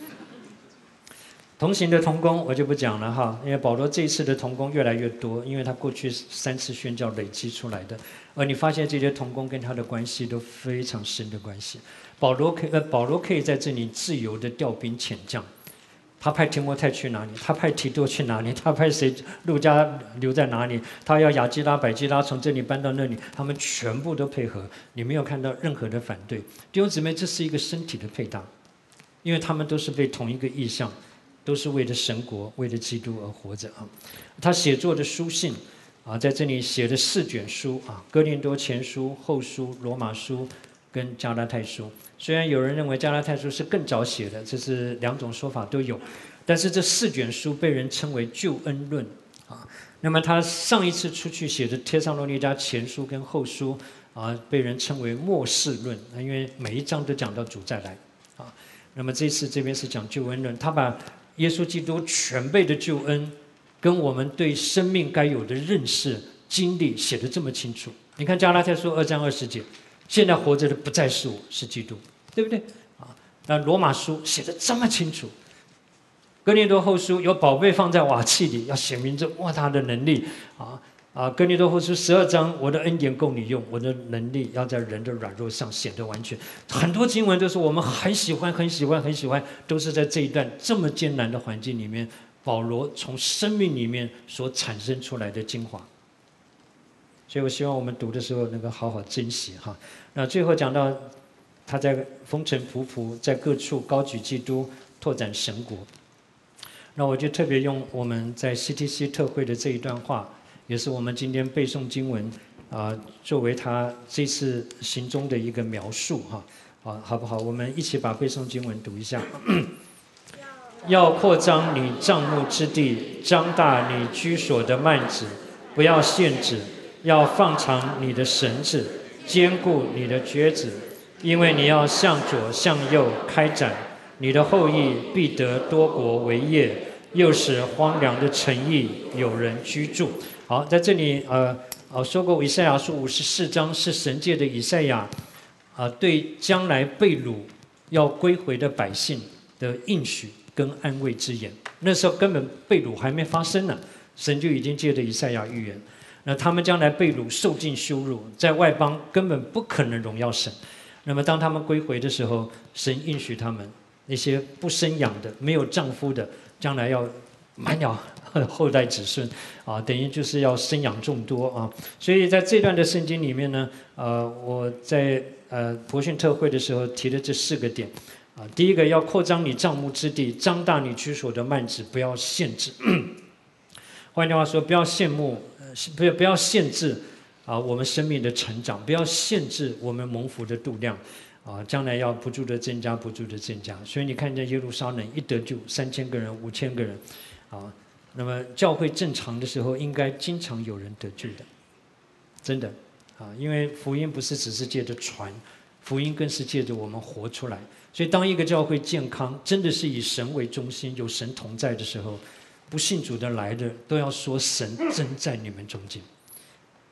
同行的同工我就不讲了哈，因为保罗这一次的同工越来越多，因为他过去三次宣教累积出来的，而你发现这些同工跟他的关系都非常深的关系。保罗可以呃，保罗可以在这里自由的调兵遣将，他派提摩太去哪里，他派提多去哪里，他派谁路加留在哪里，他要亚基拉、百基拉从这里搬到那里，他们全部都配合，你没有看到任何的反对。弟兄姊妹，这是一个身体的配搭，因为他们都是被同一个意向，都是为了神国、为了基督而活着啊。他写作的书信啊，在这里写的四卷书啊，哥林多前书、后书、罗马书跟加拉太书。虽然有人认为加拉太书是更早写的，这是两种说法都有，但是这四卷书被人称为救恩论啊。那么他上一次出去写的帖撒罗尼迦前书跟后书啊，被人称为末世论，因为每一章都讲到主再来啊。那么这次这边是讲救恩论，他把耶稣基督全备的救恩跟我们对生命该有的认识经历写得这么清楚。你看加拉太书二章二十节，现在活着的不再是我，是基督，对不对啊？那罗马书写得这么清楚，哥林多后书有宝贝放在瓦器里，要显明这哇他的能力啊啊！哥林多后书十二章，我的恩典够你用，我的能力要在人的软弱上显得完全。很多经文都是我们很喜欢、很喜欢、很喜欢，都是在这一段这么艰难的环境里面，保罗从生命里面所产生出来的精华。所以我希望我们读的时候能够好好珍惜哈。那最后讲到他在风尘仆仆，在各处高举基督，拓展神国。那我就特别用我们在 C T C 特会的这一段话，也是我们今天背诵经文啊、呃，作为他这次行踪的一个描述哈。啊，好不好？我们一起把背诵经文读一下。要扩张你帐幕之地，张大你居所的幔子，不要限制。要放长你的绳子，坚固你的橛子，因为你要向左向右开展，你的后裔必得多国为业，又使荒凉的城邑有人居住。好，在这里呃呃说过，以赛亚书五十四章是神界的以赛亚啊、呃、对将来被掳要归回的百姓的应许跟安慰之言。那时候根本被掳还没发生呢，神就已经借着以赛亚预言。那他们将来被掳受尽羞辱，在外邦根本不可能荣耀神。那么当他们归回的时候，神应许他们，那些不生养的、没有丈夫的，将来要满了后代子孙啊，等于就是要生养众多啊。所以在这段的圣经里面呢，呃，我在呃博训特会的时候提的这四个点啊，第一个要扩张你帐幕之地，张大你居所的幔子，不要限制。换句话说，不要羡慕。不要不要限制啊，我们生命的成长，不要限制我们蒙福的度量啊，将来要不住的增加，不住的增加。所以你看见耶路撒冷一得救，三千个人、五千个人啊，那么教会正常的时候，应该经常有人得救的，真的啊，因为福音不是只是借着传，福音更是借着我们活出来。所以当一个教会健康，真的是以神为中心，有神同在的时候。不信主的来的都要说神真在你们中间，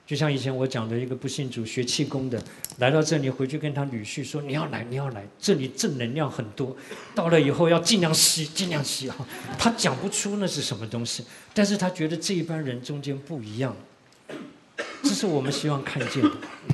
就像以前我讲的一个不信主学气功的，来到这里回去跟他女婿说：“你要来，你要来，这里正能量很多。到了以后要尽量吸，尽量吸啊。”他讲不出那是什么东西，但是他觉得这一班人中间不一样，这是我们希望看见的。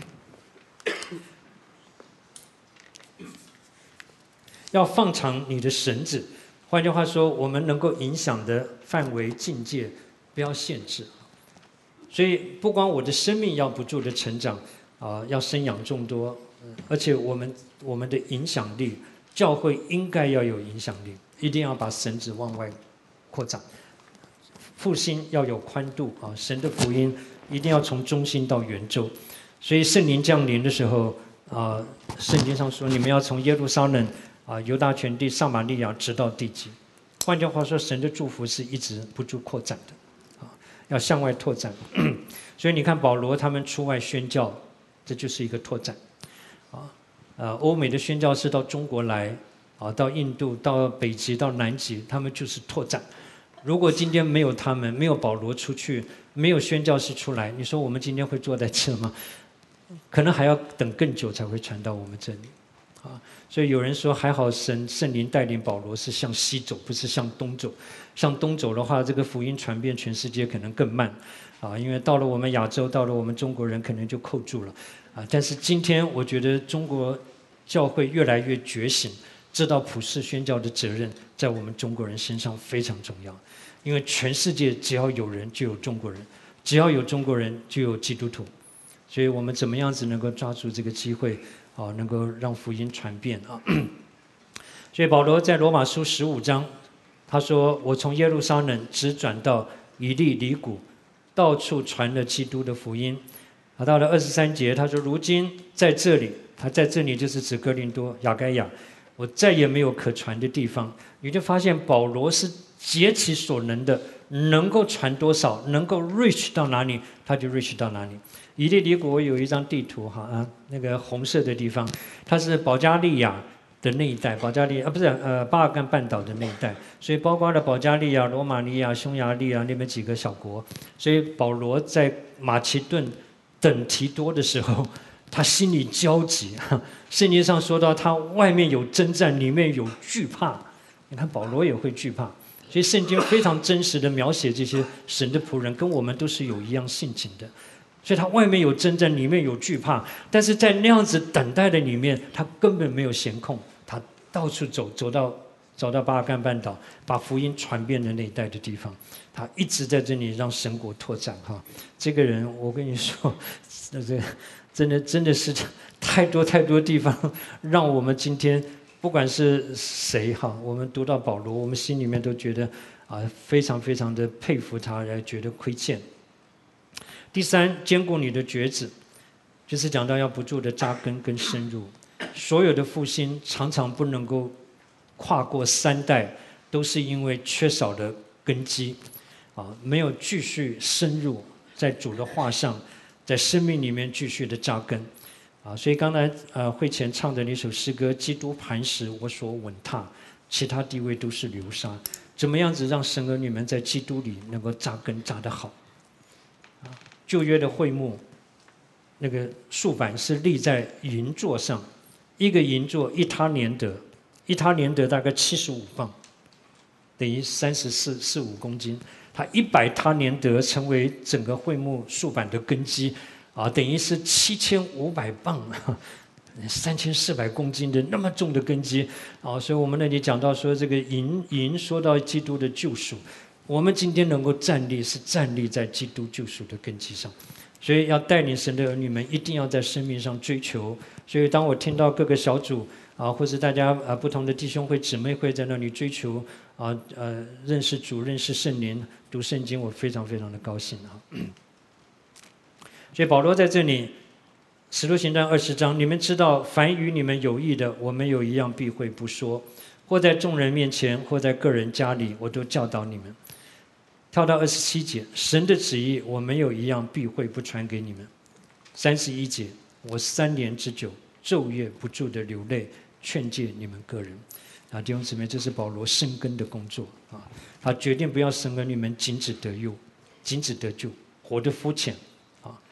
要放长你的绳子，换句话说，我们能够影响的范围境界不要限制。所以不光我的生命要不住的成长啊、呃，要生养众多，而且我们我们的影响力，教会应该要有影响力，一定要把绳子往外扩展。复兴要有宽度啊，神的福音一定要从中心到圆周。所以圣灵降临的时候啊，圣经上说，你们要从耶路撒冷啊、犹大全地、撒玛利亚直到地极。换句话说，神的祝福是一直不住扩展的。要向外拓展，所以你看保罗他们出外宣教，这就是一个拓展，啊，呃，欧美的宣教士到中国来，啊，到印度、到北极、到南极，他们就是拓展。如果今天没有他们，没有保罗出去，没有宣教士出来，你说我们今天会坐在这吗？可能还要等更久才会传到我们这里，啊，所以有人说还好神圣灵带领保罗是向西走，不是向东走。向东走的话，这个福音传遍全世界可能更慢，啊，因为到了我们亚洲，到了我们中国人可能就扣住了，啊，但是今天我觉得中国教会越来越觉醒，知道普世宣教的责任在我们中国人身上非常重要，因为全世界只要有人就有中国人，只要有中国人就有基督徒，所以我们怎么样子能够抓住这个机会，啊，能够让福音传遍啊？所以保罗在罗马书十五章。他说：“我从耶路撒冷直转到以利里谷，到处传了基督的福音。”啊，到了二十三节，他说：“如今在这里，他在这里就是指哥林多、亚该亚，我再也没有可传的地方。”你就发现保罗是竭其所能的，能够传多少，能够 reach 到哪里，他就 reach 到哪里。以利里谷我有一张地图哈啊，那个红色的地方，它是保加利亚的那一带，保加利亚啊不是呃巴尔干半岛的那一带，所以包括了保加利亚、罗马尼亚、匈牙利啊那边几个小国。所以保罗在马其顿等提多的时候，他心里焦急。圣经上说到，他外面有征战，里面有惧怕。你看保罗也会惧怕，所以圣经非常真实的描写这些神的仆人，跟我们都是有一样性情的。所以他外面有征战，里面有惧怕，但是在那样子等待的里面，他根本没有闲空，他到处走，走到走到巴尔干半岛，把福音传遍了那一带的地方，他一直在这里让神国拓展哈。这个人，我跟你说，这个真的真的是太多太多地方，让我们今天不管是谁哈，我们读到保罗，我们心里面都觉得啊，非常非常的佩服他，也觉得亏欠。第三，兼顾你的橛子，就是讲到要不住的扎根跟深入。所有的复兴常常不能够跨过三代，都是因为缺少了根基，啊，没有继续深入在主的话上，在生命里面继续的扎根，啊，所以刚才呃会前唱的那首诗歌《基督磐石我所稳踏》，其他地位都是流沙。怎么样子让神儿女们在基督里能够扎根扎得好？啊，旧约的会幕，那个竖板是立在银座上，一个银座一他连得，一他连得大概七十五磅，等于三十四四五公斤。它一百他连得成为整个会幕竖板的根基，啊，等于是七千五百磅。三千四百公斤的那么重的根基啊，所以我们那里讲到说，这个银银说到基督的救赎，我们今天能够站立是站立在基督救赎的根基上，所以要带领神的儿女们一定要在生命上追求。所以当我听到各个小组啊，或是大家啊不同的弟兄会姊妹会在那里追求啊呃认识主、认识圣灵、读圣经，我非常非常的高兴啊。所以保罗在这里。使徒行传二十章，你们知道，凡与你们有益的，我没有一样避讳不说，或在众人面前，或在个人家里，我都教导你们。跳到二十七节，神的旨意，我没有一样避讳不传给你们。三十一节，我三年之久，昼夜不住的流泪，劝诫你们个人。啊，弟兄姊妹，这是保罗生根的工作啊，他决定不要神儿女们仅止得救，仅止得救，活得肤浅。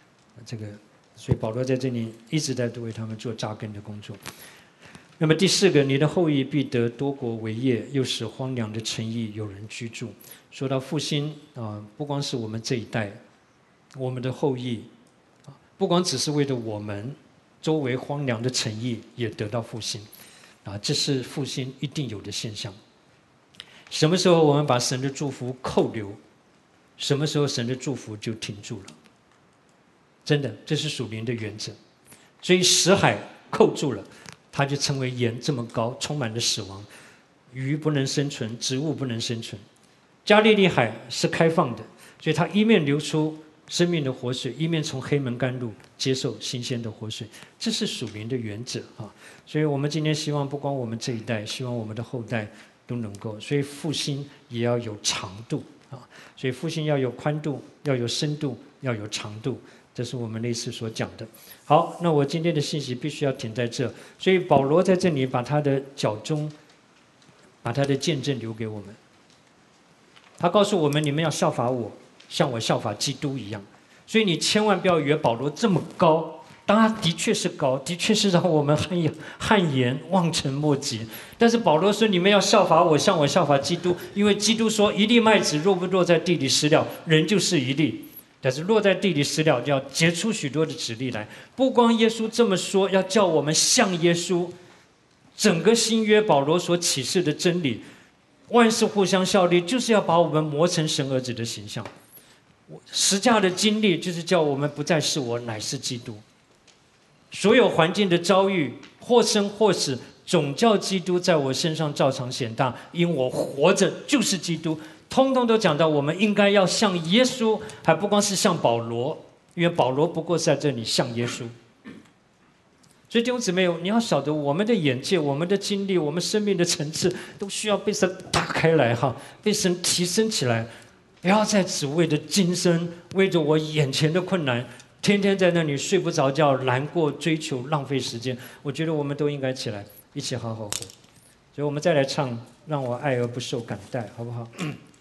这个，所以保罗在这里一直在为他们做扎根的工作。那么第四个，你的后裔必得多国为业，又使荒凉的城邑有人居住。说到复兴啊，不光是我们这一代，我们的后裔啊，不光只是为了我们，周围荒凉的城邑也得到复兴啊，这是复兴一定有的现象。什么时候我们把神的祝福扣留，什么时候神的祝福就停住了。真的，这是属灵的原则。所以死海扣住了，它就成为盐这么高，充满了死亡，鱼不能生存，植物不能生存。加利利海是开放的，所以它一面流出生命的活水，一面从黑门甘露接受新鲜的活水，这是属灵的原则啊。所以我们今天希望不光我们这一代，希望我们的后代都能够，所以复兴也要有长度啊，所以复兴要有宽度，要有深度，要有长度，这是我们类似所讲的。好，那我今天的信息必须要停在这，所以保罗在这里把他的脚中，把他的见证留给我们。他告诉我们，你们要效法我，像我效法基督一样。所以你千万不要以为保罗这么高，当然的确是高，的确是让我们汗汗颜望尘莫及。但是保罗说，你们要效法我，像我效法基督，因为基督说，一粒麦子若不落在地里死了，人就是一粒；但是落在地里死了，就要结出许多的子粒来。不光耶稣这么说，要叫我们像耶稣。整个新约保罗所启示的真理，万事互相效力，就是要把我们磨成神儿子的形象。十架的经历就是叫我们不再是我，乃是基督。所有环境的遭遇，或生或死，总叫基督在我身上照常显大，因我活着就是基督。通通都讲到我们应该要像耶稣，还不光是像保罗，因为保罗不过是在这里像耶稣。所以弟兄姊妹，你要晓得，我们的眼界、我们的经历、我们生命的层次，都需要被神打开来哈，被神提升起来。不要再只为着今生，为着我眼前的困难，天天在那里睡不着觉、难过、追求、浪费时间。我觉得我们都应该起来，一起好好活。所以我们再来唱《让我爱而不受感戴》，好不好？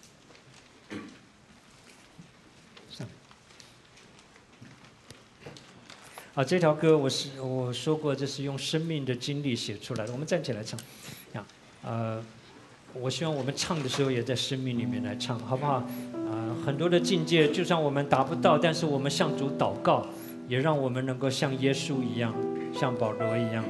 啊，这条歌我是我说过，这是用生命的经历写出来的。我们站起来唱，啊，呃，我希望我们唱的时候也在生命里面来唱，好不好？啊，很多的境界，就算我们达不到，但是我们向主祷告，也让我们能够像耶稣一样，像保罗一样。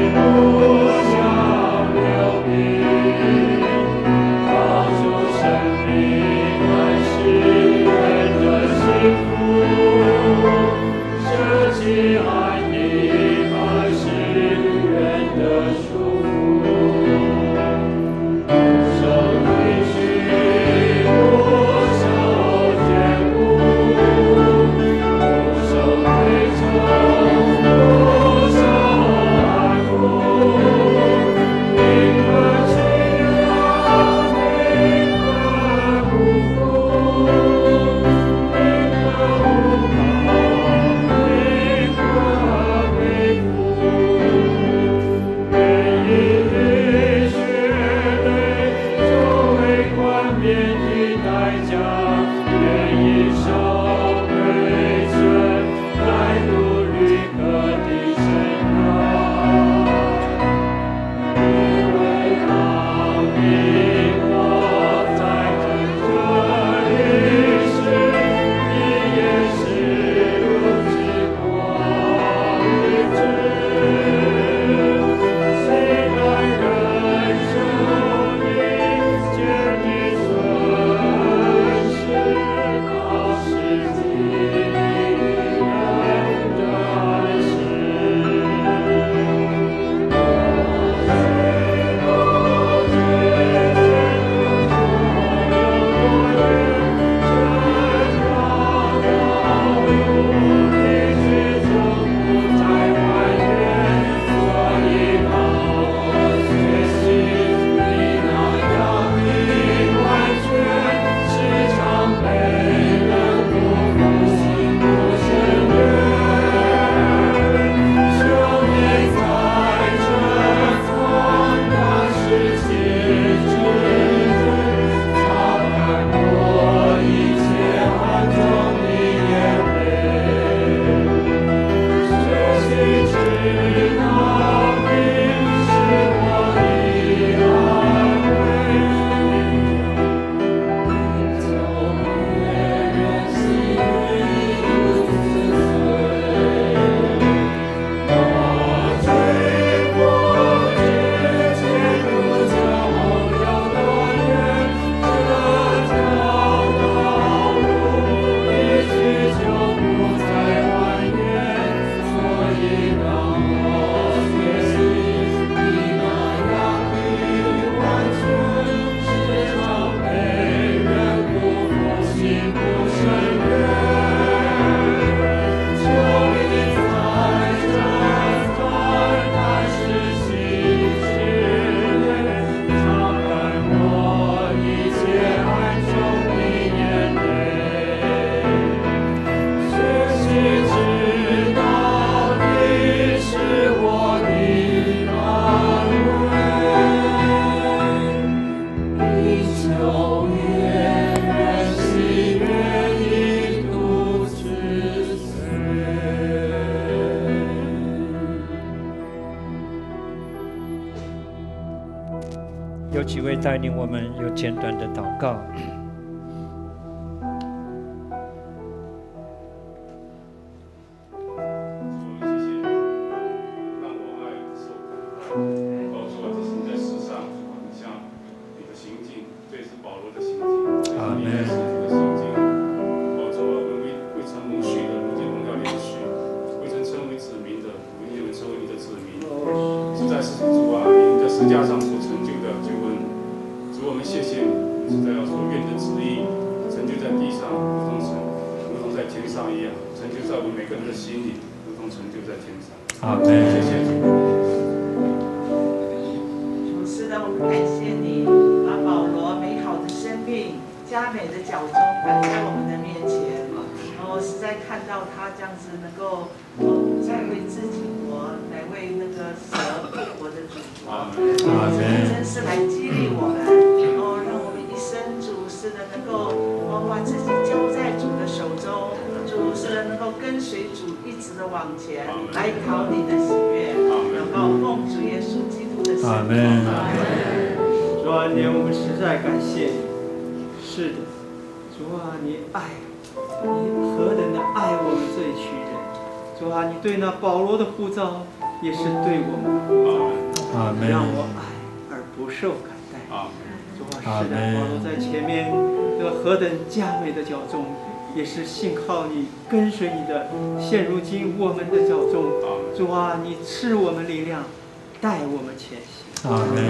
神带领我们有简短的祷告。 对那保罗的呼召，也是对我们的呼召，让我爱而不受感戴。主啊，是的，保罗在前面那何等佳美的教中，也是信靠你，跟随你的。现如今我们的教中，主啊，你赐我们力量，带我们前行。 阿门。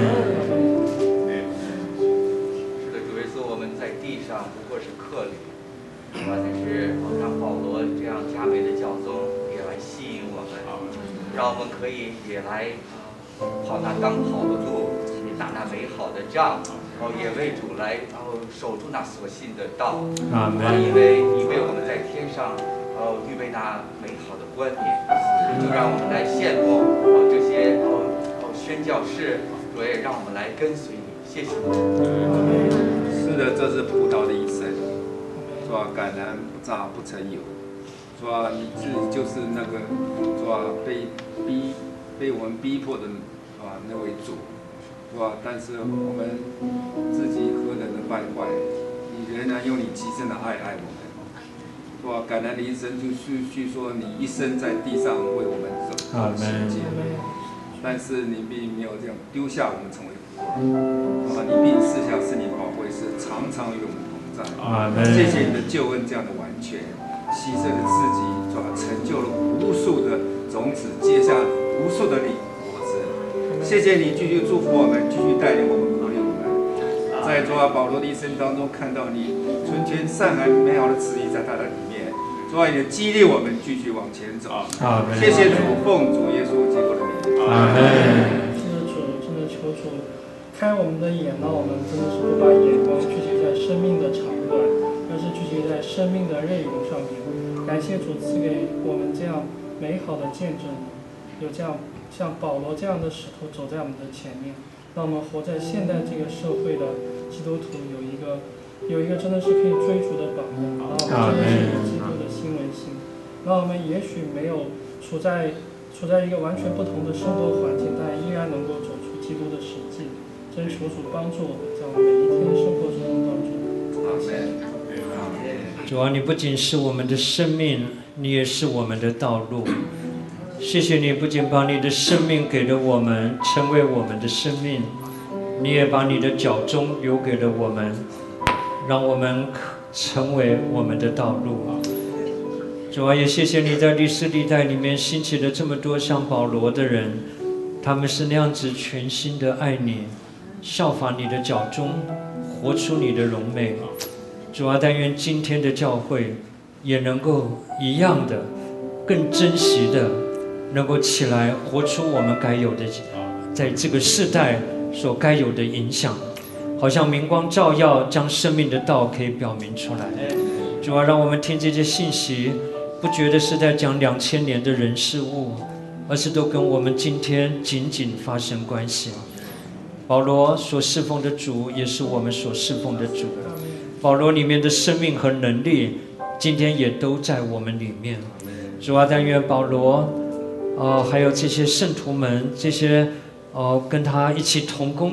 是的，主耶稣，我们在地上不过是客旅，主啊，但是让保罗这样佳美的教宗也来吸引我们，让我们可以也来跑那当跑的路，也打那美好的仗，然后也为主来，然后守住那所信的道。 阿门。 因为你为我们在天上，然后预备那美好的冠冕，就让我们来羡慕哦这些哦哦宣教士，主也让我们来跟随你。谢谢你。 是的，这是葡萄的一生。说感然不榨不成油，说你自己就是那个说被逼被我们逼迫的啊那位主，是吧？但是我们自己何等的败坏，你仍然用你极深的爱爱我们，是吧？感然的一生就是据说你一生在地上为我们走行迹，但是你并没有这样丢下我们成为孤儿，啊，你并赐下圣灵宝贵是常常与我们。谢谢你的救恩这样的完全，牺牲了自己，是吧？成就了无数的种子，结下无数的果子。谢谢你继续祝福我们，继续带领我们，鼓励我们，在主啊保罗的一生当中看到你纯全善良美好的旨意在他的里面，主啊也激励我们继续往前走。谢谢主，奉主耶稣基督的名。 阿门。 真的主，真的求主开我们的眼，让我们真的是不把眼光聚集在生命的长短，而是聚集在生命的内容上面。感谢主赐给我们这样美好的见证，有这样像保罗这样的使徒走在我们的前面，让我们活在现代这个社会的基督徒有一个有一个真的是可以追逐的榜样，然后真的是有基督的新闻性，让我们也许没有处在处在一个完全不同的生活环境，但依然能够走出基督的实际。真求主帮助我们，在我们每一天生活中的帮助。阿门。 主啊，你不仅是我们的生命，你也是我们的道路。谢谢你不仅把你的生命给了我们，成为我们的生命，你也把你的脚中留给了我们，让我们成为我们的道路。主啊，也谢谢你在历史历代里面兴起了这么多像保罗的人，他们是那样子全心的爱你，效法你的脚中，活出你的荣美。主啊，但愿今天的教会也能够一样的，更珍惜的，能够起来活出我们该有的，在这个世代所该有的影响，好像明光照耀，将生命的道可以表明出来。主啊，让我们听这些信息，不觉得是在讲两千年的人事物，而是都跟我们今天紧紧发生关系。保罗所侍奉的主，也是我们所侍奉的主。保罗里面的生命和能力，今天也都在我们里面。主啊，但愿保罗，呃，还有这些圣徒们，这些呃跟他一起同工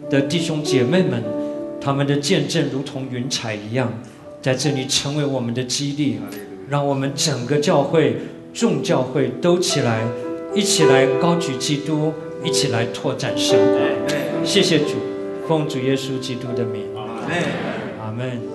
的弟兄姐妹们，他们的见证如同云彩一样，在这里成为我们的激励，让我们整个教会、众教会都起来，一起来高举基督，一起来拓展生活。谢谢主，奉主耶稣基督的名，阿门。